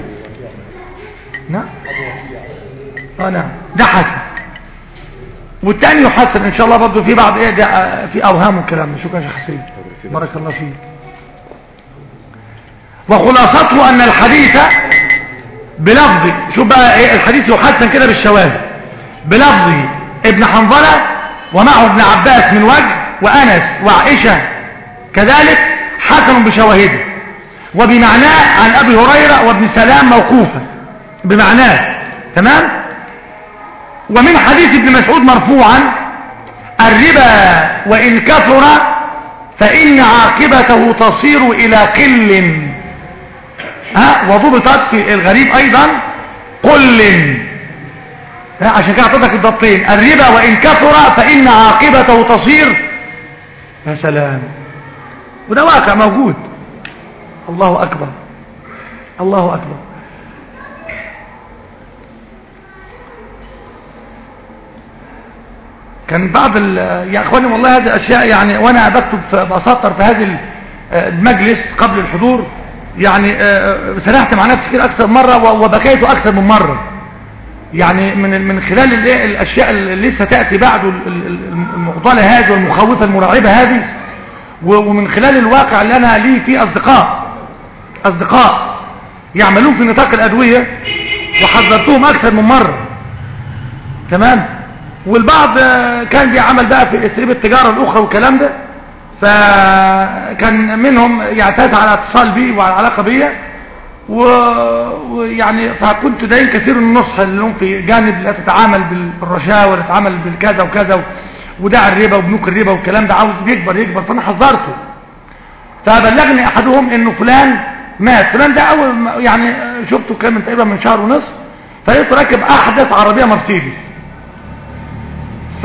نعم اه نعم ده حسن. والتاني يحسن ان شاء الله برضه في بعض ايه ده في اوهام والكلام. شكرا يا شيخ حسين بارك الله فيك. وخلاصته ان الحديث بلفظ، شوف بقى ايه الحديث يحسن كده بالشواهد، بلفظه ابن حنظلة ومعه ابن عباس من وجه وأنس وعائشة كذلك حسن بشواهده، وبمعناه عن أبي هريرة وابن سلام موقوفا بمعناه، تمام. ومن حديث ابن مسعود مرفوعا الربا وإن كثر فإن عاقبته تصير إلى قل، ها، وضبطت في الغريب أيضا قل، عشان كده اعطيتك الضبطين، الربا وإن كثر فإن عاقبته تصير. يا سلام، وده واقع موجود. الله أكبر، الله أكبر. كان بعض يا اخواني والله هذه الاشياء يعني، وانا بكتب بسطر في هذا المجلس قبل الحضور يعني سرحت مع نفسي كده اكثر مره وبكيت اكثر من مره، يعني من من خلال الاشياء اللي لسه تاتي بعد المعضله هذه والمخوفه المرعبه هذه، ومن خلال الواقع اللي انا لي فيه اصدقاء اصدقاء يعملون في نطاق الادويه وحذرتهم اكثر من مره، تمام. والبعض كان بيعمل بقى في اساليب التجاره الاخرى والكلام ده، فكان منهم يعتاد على اتصال بي وعلى علاقه بيا، ويعني فكنت دايم كثير من النصح لهم في جانب لا تتعامل بالرشاوى ولا تتعامل بالكذا وكذا ودع الربا وبنوك الربا والكلام ده عاوز يكبر يكبر، فانا حذرته. فبلغني احدهم انه فلان مات، فلان ده اول يعني شفته كان من تقريبا من شهر ونصف، فلقيته راكب احدث عربيه مرسيدس. ف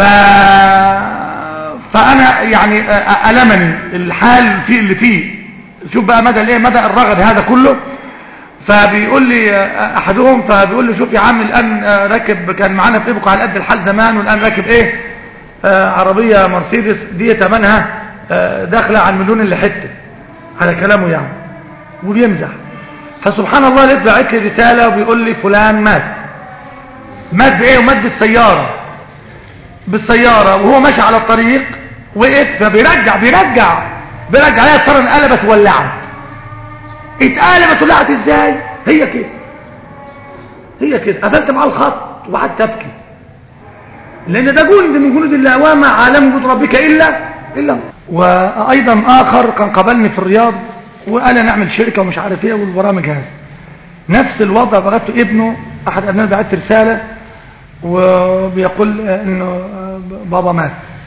فانا يعني المني الحال فيه اللي فيه، شوف بقى مدى الايه مدى الرغد هذا كله. فبيقول لي احدهم، فبيقول لي شوف يا عم الان راكب، كان معانا في ابوك على قد الحال زمان، والان راكب ايه آه عربيه مرسيدس دي ثمنها آه داخله على المليون اللي حته، على كلامه يعني وبيمزح. فسبحان الله لقيت بعت لي رساله وبيقول لي فلان مات. مات بايه؟ ومات بالسياره بالسياره وهو ماشي على الطريق وقف، فبيرجع بيرجع بيرجع عليها الطياره انقلبت ولعت. اتقلبت ولعت ازاي؟ هي كده هي كده قفلت معاه الخط وقعدت ابكي، لان ده جند من جنود الله وما عالم جند ربك الا الا. وايضا اخر كان قابلني في الرياض وقال نعمل شركه ومش عارف ايه والبرامج هذه، نفس الوضع. بغيت ابنه احد ابنائي بعت رساله وبيقول انه بابا مات.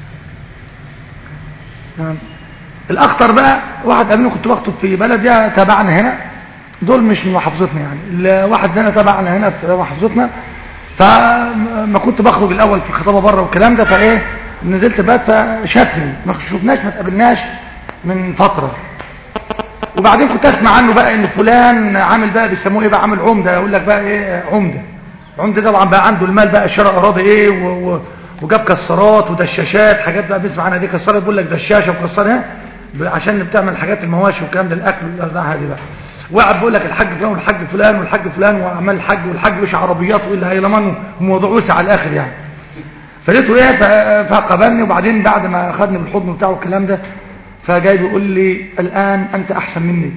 الاخطر بقى واحد ابنه كنت بخطب في بلد يا تابعنا هنا، دول مش من محافظتنا يعني، واحد هنا تابعنا هنا في محافظتنا، فما كنت بخرج الاول في الخطابه بره والكلام ده، فايه نزلت بات فشافني، ما شفناش ما تقابلناش من فتره. وبعدين كنت اسمع عنه بقى ان فلان عامل بقى بيسموه ايه بقى، عامل عمده، يقول لك بقى ايه عمده عمده طبعا بقى عنده المال بقى، شراء اراضي ايه و... و... وجاب كسرات ودشاشات، حاجات بقى بنسمع عنها دي كسرات، بيقول لك دشاشه وكسرها عشان بتعمل حاجات المواشي والكلام ده، الاكل والارزاق هذه بقى. وقعد بيقول لك الحاج فلان والحاج فلان والحاج فلان وعمال الحاج والحاج مش عربيات والا هيلمان، وموضوع وسع على الاخر يعني. فلقيته ايه فقابلني، وبعدين بعد ما اخذني بالحضن بتاعه الكلام ده، فجاي بيقول لي الان انت احسن مني،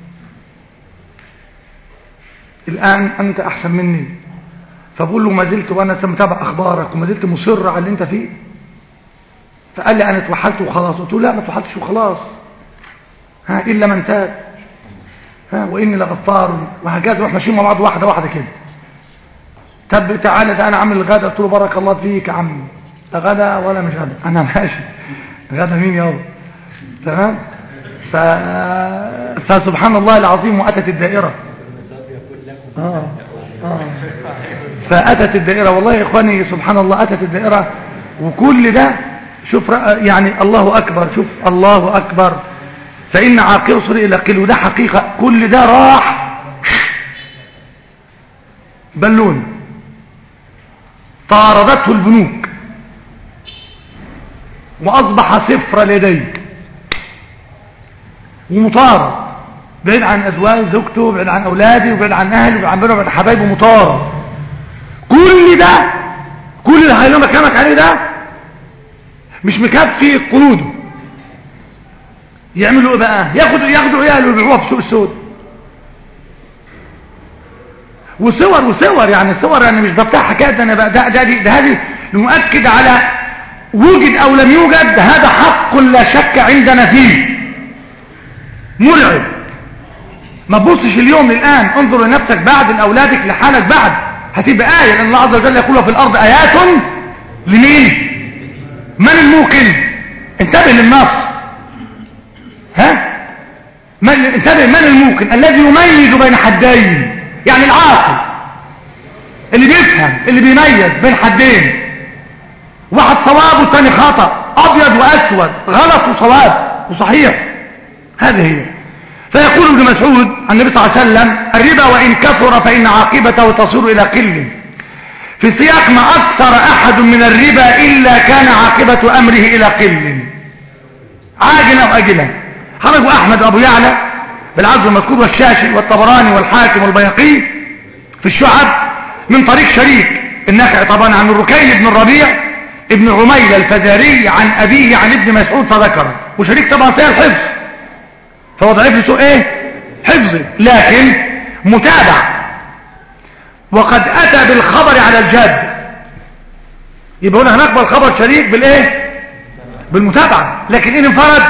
الان انت احسن مني. فبقول له ما زلت وانا متابع اخبارك وما زلت مصر على اللي انت فيه. فقال لي انا اتوحلت وخلاص. قلت له لا ما اتوحلتش وخلاص، ها الا من تاب، ها واني لغفار، وهكذا. واحنا ماشيين مع بعض واحده واحده كده. طب تعالى ده انا عامل الغدا. قلت له بارك الله فيك يا عم، لا غدا ولا مش غدا، انا ماشي غدا مين يابا، تمام. ف... فسبحان الله العظيم، واتت الدائره اه اه فاتت الدائره والله يا اخواني، سبحان الله اتت الدائره. وكل ده شوف يعني الله اكبر، شوف الله اكبر، فان عاقل صر الى قل، وده حقيقه. كل ده راح بالون، طاردته البنوك واصبح صفر لديك ومطارد، بعيد عن ازواج زوجته، بعيد عن اولاده، وبعيد عن اهله، وبعيد عن بنه، وبعيد عن حبايبه، مطارد. كل ده كل اللي هيلوم مكانك عليه ده مش مكفي قروضه. يعملوا ايه بقى؟ ياخدوا ياخدوا عياله ويبيعوها في سوق السود، وصور وصور يعني صور، انا مش بفتح حكايه انا بقى ده ده ده هذه نؤكد على وجد او لم يوجد، هذا حق لا شك عندنا فيه، مرعب. ما تبصش اليوم الان، انظر لنفسك بعد لاولادك لحالك بعد، هتبقى آية، لأن الله عز وجل يقول في الأرض آيات لمين؟ من الموقن؟ انتبه للنص، ها؟ من انتبه، من الموقن؟ الذي يميز بين حدين، يعني العاقل اللي بيفهم، اللي بيميز بين حدين، واحد صواب والثاني خطأ، أبيض وأسود، غلط وصواب وصحيح، هذه هي. فيقول ابن مسعود عن النبي صلى الله عليه وسلم: الربا وإن كثر فإن عاقبته تصير إلى قل، في سياق ما أكثر أحد من الربا إلا كان عاقبة أمره إلى قل، عاجلا أو أجلا. خرجوا أحمد وأبو يعلى بالعدل المذكور والشاشي والطبراني والحاكم والبيهقي في الشعب من طريق شريك النخعي طبعا عن الركين بن الربيع ابن عميل الفزاري عن أبيه عن ابن مسعود فذكره، وشريك طبعا سيء الحفظ، فهو ضعيف لسوء ايه حفظه، لكن متابع، وقد اتى بالخبر على الجد، يبقى هنا هنقبل خبر شريك بالايه بالمتابعه، لكن ان انفرد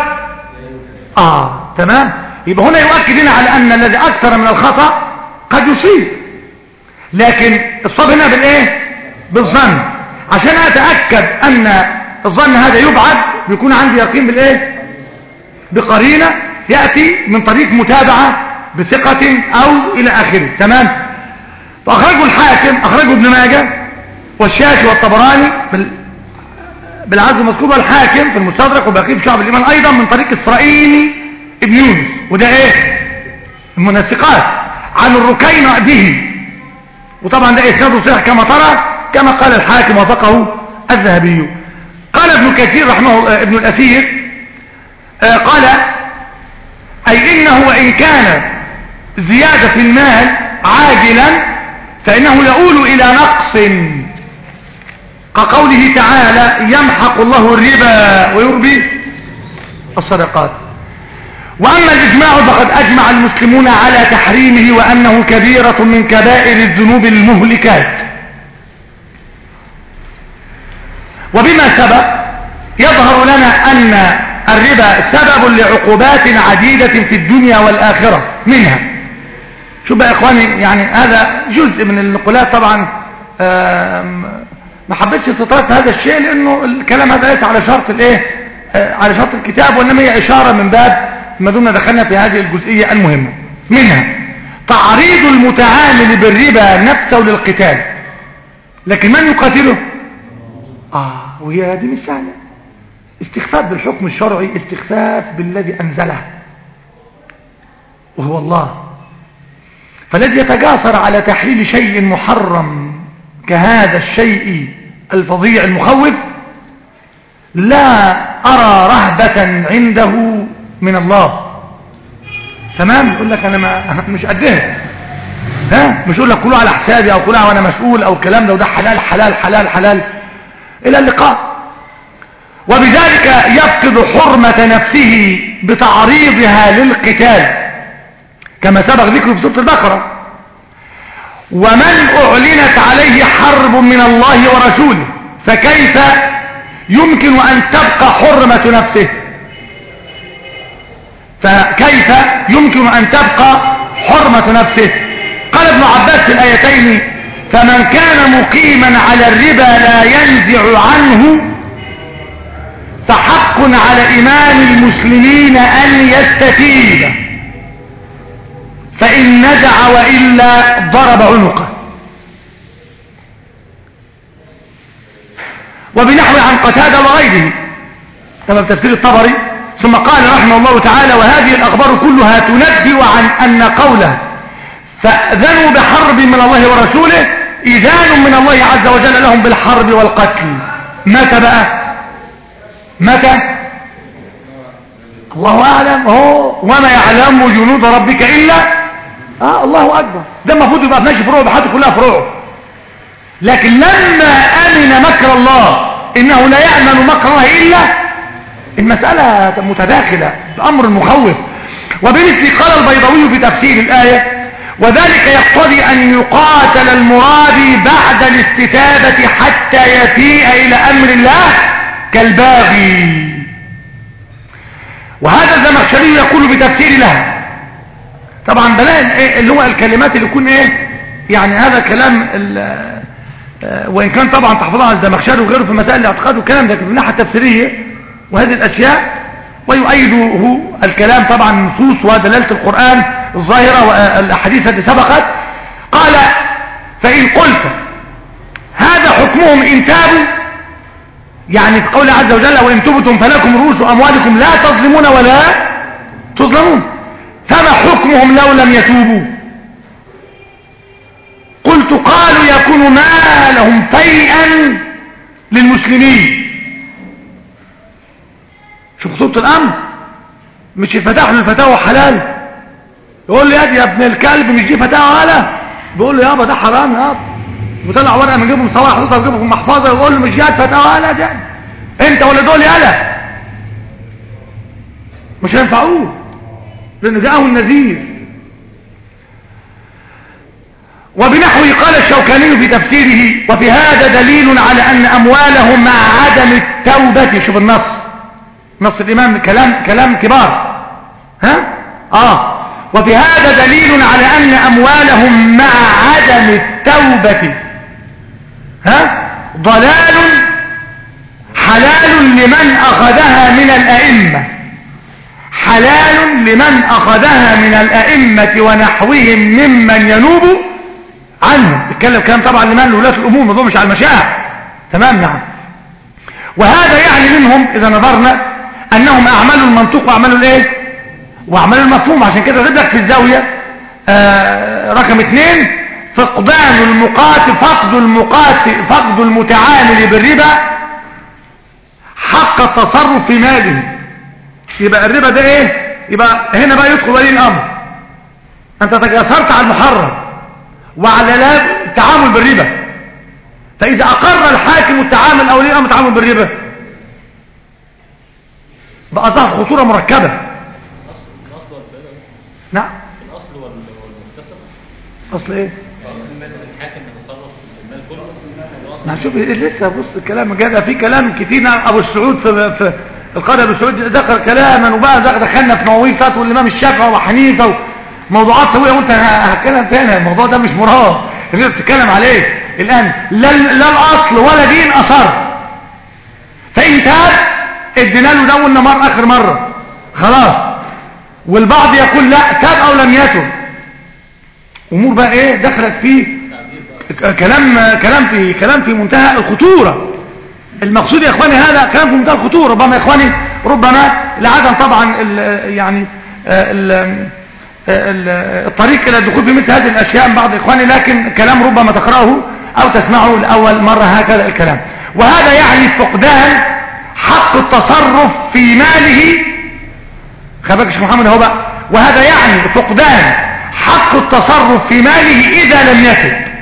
اه تمام، يبقى هنا يؤكد لنا على ان الذي اكثر من الخطا قد يصيب، لكن الصواب هنا بالايه بالظن، عشان اتاكد ان الظن هذا يبعد بيكون عندي يقين بالايه بقرينه يأتي من طريق متابعة بثقة أو إلى آخره، تمام. فأخرجوا الحاكم، أخرجوا ابن ماجه والشاشي والطبراني بالعدل المذكور، والحاكم في المستدرك وباقي في شعب الإيمان أيضا من طريق إسرائيل ابن يونس، وده إيه المنسقات عن الركين به، وطبعا ده إسناده صحيح كما ترى، كما قال الحاكم وفقه الذهبي. قال ابن كثير رحمه ابن الأثير قال: أي إنه وإن كان زيادة في المال عاجلا فإنه يؤول إلى نقص، كقوله تعالى: يمحق الله الربا ويربي الصدقات. وأما الإجماع فقد أجمع المسلمون على تحريمه وأنه كبيرة من كبائر الذنوب المهلكات. وبما سبق يظهر لنا أن الربا سبب لعقوبات عديدة في الدنيا والآخرة، منها شو بقى إخواني، يعني هذا جزء من النقولات طبعا، ما حبيتش استطراد هذا الشيء لأنه الكلام هذا ليس على شرط الايه على شرط الكتاب، وإنما هي إشارة من باب ما دمنا دخلنا في هذه الجزئية المهمة. منها تعريض المتعامل بالربا نفسه للقتال، لكن من يقاتله؟ آه وهي دي مش سهلة. استخفاف بالحكم الشرعي، استخفاف بالذي أنزله وهو الله، فالذي يتجاسر على تحليل شيء محرم كهذا الشيء الفظيع المخوف لا أرى رهبة عنده من الله، تمام. يقول لك أنا ما مش قدها، ها مش يقول لك كله على حسابي أو كله وأنا مسؤول أو الكلام ده، وده حلال حلال حلال حلال إلى اللقاء. وبذلك يفقد حرمة نفسه بتعريضها للقتال كما سبق ذكره في سورة البقرة: ومن أعلنت عليه حرب من الله ورسوله فكيف يمكن أن تبقى حرمة نفسه، فكيف يمكن أن تبقى حرمة نفسه. قال ابن عباس في الآيتين: فمن كان مقيما على الربا لا ينزع عنه فحق على إمام المسلمين أن يستتيب، فإن نزع وإلا ضرب عنقه. وبنحو عن قتادة وغيره كما في تفسير الطبري. ثم قال رحمه الله تعالى: وهذه الأخبار كلها تنبئ عن أن قوله فأذنوا بحرب من الله ورسوله إذان من الله عز وجل لهم بالحرب والقتل. متى بقى؟ متى؟ الله أعلم. هو وما يعلم جنود ربك إلا آه الله أكبر. ده المفروض يبقى ماشي فروع بحاجة كلها فروع، لكن لما أمن مكر الله إنه لا يأمن مكر الله إلا، المسألة متداخلة بأمر مخوف. وبمثل قال البيضاوي في تفسير الآية: وذلك يقتضي أن يقاتل المرابي بعد الاستتابة حتى يفيء إلى أمر الله كالباغي. وهذا الزمخشري يقول بتفسير لها، طبعا بلاء إيه اللي هو الكلمات اللي يكون ايه يعني هذا كلام وإن كان طبعا تحفظها عن الزمخشري وغيره في مسائل الاعتقاد والكلام ده في الناحية التفسيرية وهذه الأشياء، ويؤيده الكلام طبعا النصوص ودلالة القرآن الظاهرة والأحاديث التي سبقت. قال فإن قلت هذا حكمهم إن تابوا، يعني في قوله عز وجل وإن تبتم فلكم رؤوس أموالكم لا تظلمون ولا تظلمون، فما حكمهم لو لم يتوبوا؟ قلت قالوا يكون مالهم فيئا للمسلمين. شوف خطوط الأمر، مش يفتح له الفتاوى حلال يقول لي يا ابن الكلب مش دي فتاوى ولا، بيقول له يابا ده حرام يابا، وطلع ورقه من جيبه مصور حضرتك وجيبه في المحفظه يقول له مش دي فتاوى ولا ده انت ولا دول يالا، مش هينفعوه لان جاءه النذير. وبنحوه قال الشوكاني في تفسيره وفي هذا دليل على أن أموالهم مع عدم التوبة. شوف النص، نص الإمام كلام كلام كبار ها آه وفي هذا دليل على أن أموالهم مع عدم التوبة ها ضلال حلال لمن أخذها من الأئمة، حلال لمن أخذها من الأئمة ونحوهم ممن ينوب عنه. يتكلم كلام طبعا لمن ولاة الأمور، ما مش على المشاعر. تمام نعم. وهذا يعني منهم إذا نظرنا أنهم أعملوا المنطوق وأعملوا الإيه وأعملوا المفهوم. عشان كده غير لك في الزاوية آه رقم اثنين فقدان المقاتل فقد المقاتل فقد المتعامل بالربا حق التصرف في ماله. يبقى الربا ده ايه؟ يبقى هنا بقى يدخل ولي الأمر، أنت تجاسرت على المحرم وعلى التعامل بالربا، فإذا أقر الحاكم التعامل أو ولي الأمر التعامل بالربا بقى ظهر خطورة مركبة. الأصل والفعل نعم الأصل والمكتسب. أصل إيه؟ الحاكم يتصرف في المال كله. ما شوف لسه بص الكلام جاء في كلام كتير. أبو السعود في, في القاضي أبو السعود ذكر كلاما وبقى دخلنا في نواويل فتوى والإمام الشافعي وحنيفة وموضوعات طويلة وأنت هتكلم تاني. الموضوع ده مش مراد اللي بتتكلم عليه الآن، لا, لا الأصل ولا دين أصر. فإن تاب ادينا له ده قلنا مرة آخر مرة خلاص. والبعض يقول لا تاب أو لم يتب، أمور بقى إيه دخلت فيه كلام كلام في كلام في منتهى الخطورة. المقصود يا إخواني هذا كلام في منتهى الخطورة. ربما يا إخواني ربما لعدم طبعا ال يعني ال ال الطريق إلى الدخول في مثل هذه الأشياء من بعض إخواني، لكن كلام ربما تقرأه أو تسمعه لأول مرة هكذا الكلام. وهذا يعني فقدان حق التصرف في ماله. خبرك يا شيخ محمد اهو بقى. وهذا يعني فقدان حق التصرف في ماله إذا لم يتب،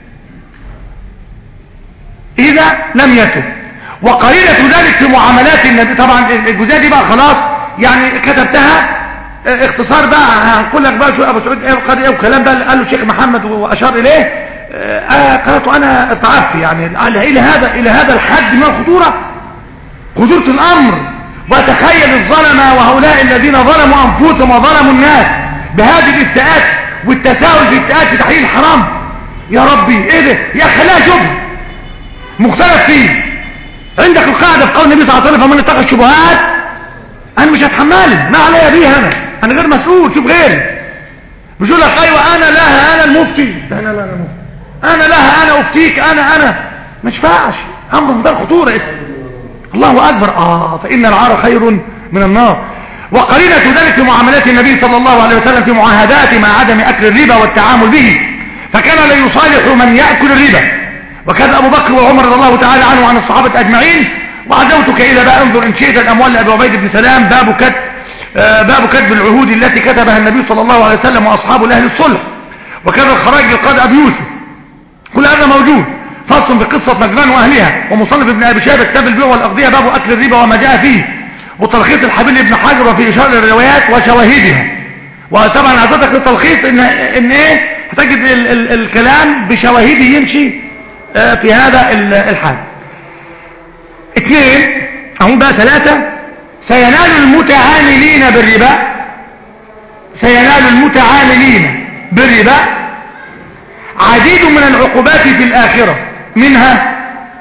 إذا لم يتب. وقرينة ذلك في معاملات النبي. طبعا الجزئية دي بقى خلاص يعني كتبتها اختصار بقى. هنقول لك بقى شو ابو سعود ايه وقال ايه وكلام بقى قال له الشيخ محمد واشار اليه. اه قرأته انا اتعبت يعني الى هذا الى هذا الحد من الخطورة، خطورة الامر. وتخيل الظلمة وهؤلاء الذين ظلموا انفسهم وظلموا الناس بهذه الافتاءات والتساهل في افتاءات في تحليل الحرام. يا ربي ايه ده يا خلاها شبه مختلف فيه. عندك القاعدة في قول النبي صلى الله عليه وسلم فمن اتقى الشبهات انا مش هتحملها، ما عليا بيها انا انا غير مسؤول. شوف غيري بيقول لك ايوه انا لها انا المفتي، انا لا انا مفتي، انا لها انا افتيك انا انا ما ينفعش. امر ده الخطوره. الله اكبر. اه فان العار خير من النار. وقرينه ذلك في معاملات النبي صلى الله عليه وسلم في معاهدات مع عدم اكل الربا والتعامل به، فكان لا يصالح من ياكل الربا. وكان ابو بكر وعمر رضي الله تعالى عنه وعن الصحابه اجمعين. وعزوتك الى بقى انظر ان شئت الاموال لابي عبيد بن سلام باب كتب آه باب كتب العهود التي كتبها النبي صلى الله عليه وسلم واصحابه لاهل الصلح. وكان الخراج للقاضي ابي يوسف. كل هذا موجود. فصل بقصه نجران واهلها. ومصنف ابن ابي شيبه كتاب البيع والاقضيه باب اكل الربا وما جاء فيه. وتلخيص الحبيب ابن حجر وفي اشاره الروايات وشواهدها. وطبعا عطيتك للتلخيص ان ان ايه هتجد ال ال الكلام بشواهده يمشي اه في هذا الحال. اثنين اهو بقى ثلاثة، سينال المتعاملين بالربا سينال المتعاملين بالربا عديد من العقوبات في الآخرة، منها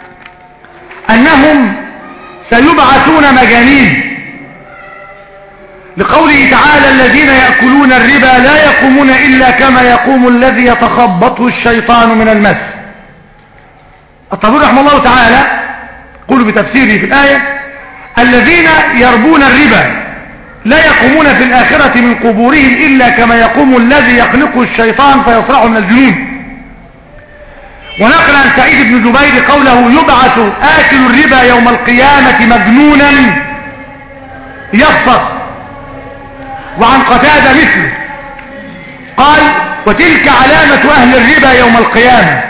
أنهم سيبعثون مجانين، لقوله تعالى الذين يأكلون الربا لا يقومون إلا كما يقوم الذي يتخبطه الشيطان من المس. الطبري رحمه الله تعالى قولوا بتفسيره في الآية الذين يربون الربا لا يقومون في الآخرة من قبورهم إلا كما يقوم الذي يخلقه الشيطان فيصرعه من الجنون. ونقل عن سعيد بن جبير قوله يبعث آكل الربا يوم القيامة مجنونا يصفر. وعن قتادة مثله قال وتلك علامة أهل الربا يوم القيامة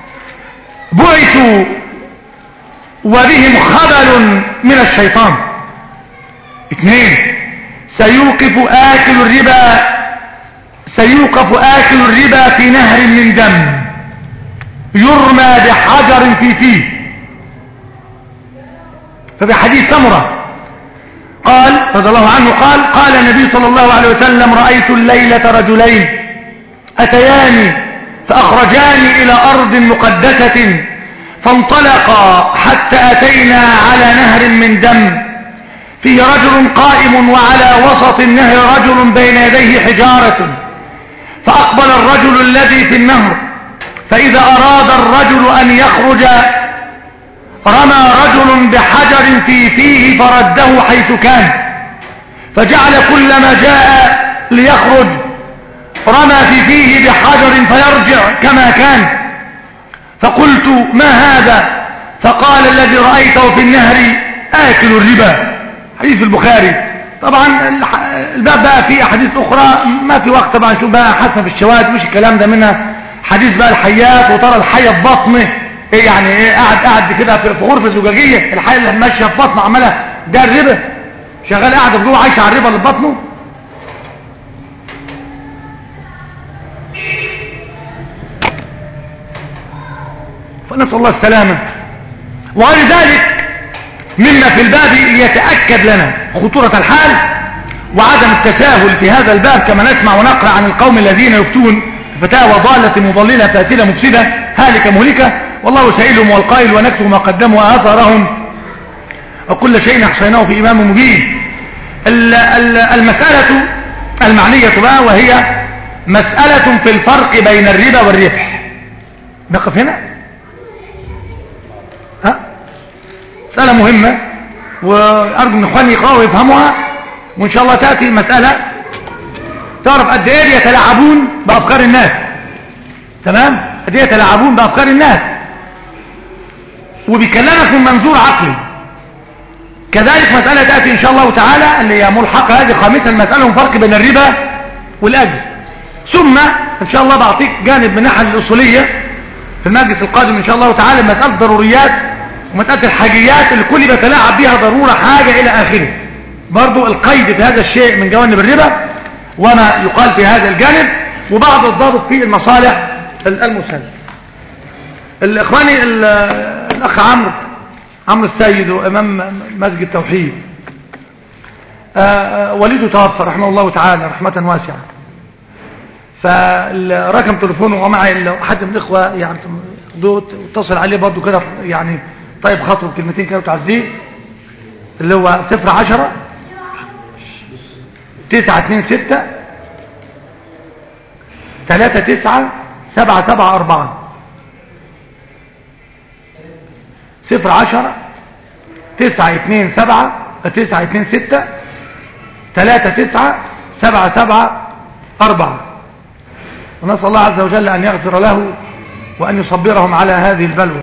بعثوا وبهم خبل من الشيطان. اثنين سيوقف آكل الربا سيوقف آكل الربا في نهر من دم يرمى بحجر في فيه. ففي حديث سمرة قال رضي الله عنه قال قال النبي صلى الله عليه وسلم رأيت الليلة رجلين أتياني فأخرجاني إلى أرض مقدسة فانطلقا حتى أتينا على نهر من دم فيه رجل قائم وعلى وسط النهر رجل بين يديه حجارة، فأقبل الرجل الذي في النهر فإذا أراد الرجل أن يخرج رمى رجل بحجر في فيه فرده حيث كان، فجعل كلما جاء ليخرج رمى في فيه بحجر فيرجع كما كان. فقلت ما هذا؟ فقال الذي رأيته في النهر آكل الربا. حديث البخاري. طبعا الباب بقى فيه أحاديث أخرى ما في وقت طبعا شوف بقى حسن في الشواهد مش الكلام ده منها حديث بقى الحيات وترى الحية في بطنه ايه يعني ايه قاعد قاعد كده في غرفة زجاجية الحية اللي ماشية في بطنه عمالة ده الربا شغال قاعدة في جوه عايشة على الربا اللي في بطنه. فنسأل الله السلامة. وغير ذلك مما في الباب يتأكد لنا خطورة الحال وعدم التساهل في هذا الباب كما نسمع ونقرأ عن القوم الذين يفتون فتاوى ضالة مضللة فاسدة مفسدة هالكة مهلكة والله سائلهم والقائل ونكتب ما قدموا آثارهم وكل شيء أحصيناه في إمام مبين. المسألة المعنية بقى وهي مسألة في الفرق بين الربا والربح. نقف هنا ها مسألة مهمة وأرجو من إخواني يقرأوا ويفهموها وإن شاء الله تأتي مسألة تعرف قد إيه يتلاعبون بأفكار الناس. تمام قد إيه يتلاعبون بأفكار الناس وبيكلمك من منظور عقلي. كذلك مسألة تأتي إن شاء الله تعالى اللي هي ملحقة هذه خامسة المسألة الفرق بين الربا والأجر. ثم إن شاء الله بعطيك جانب من الناحية الأصولية في المجلس القادم إن شاء الله تعالى مسألة ضروريات ومسألة الحاجيات اللي كل بيتلاعب بها ضرورة حاجة إلى آخره. برضو القيد في هذا الشيء من جوانب الربا وما يقال في هذا الجانب وبعض الضابط في المصالح المسلمة. الإخواني الأخ عمرو عمرو السيد وإمام مسجد توحيد والده توفى رحمه الله تعالى رحمة واسعة. فرقم تليفونه ومعي لو حد من الإخوة يعني اتصل عليه برضو كده يعني طيب خاطره بكلمتين كده وتعزيه اللي هو صفر عشرة تسعة اتنين ستة تلاتة تسعة سبعة سبعة أربعة صفر عشرة تسعة اتنين سبعة تسعة اتنين ستة تلاتة تسعة سبعة سبعة أربعة. ونسأل الله عز وجل أن يغفر له وأن يصبرهم على هذه البلوى.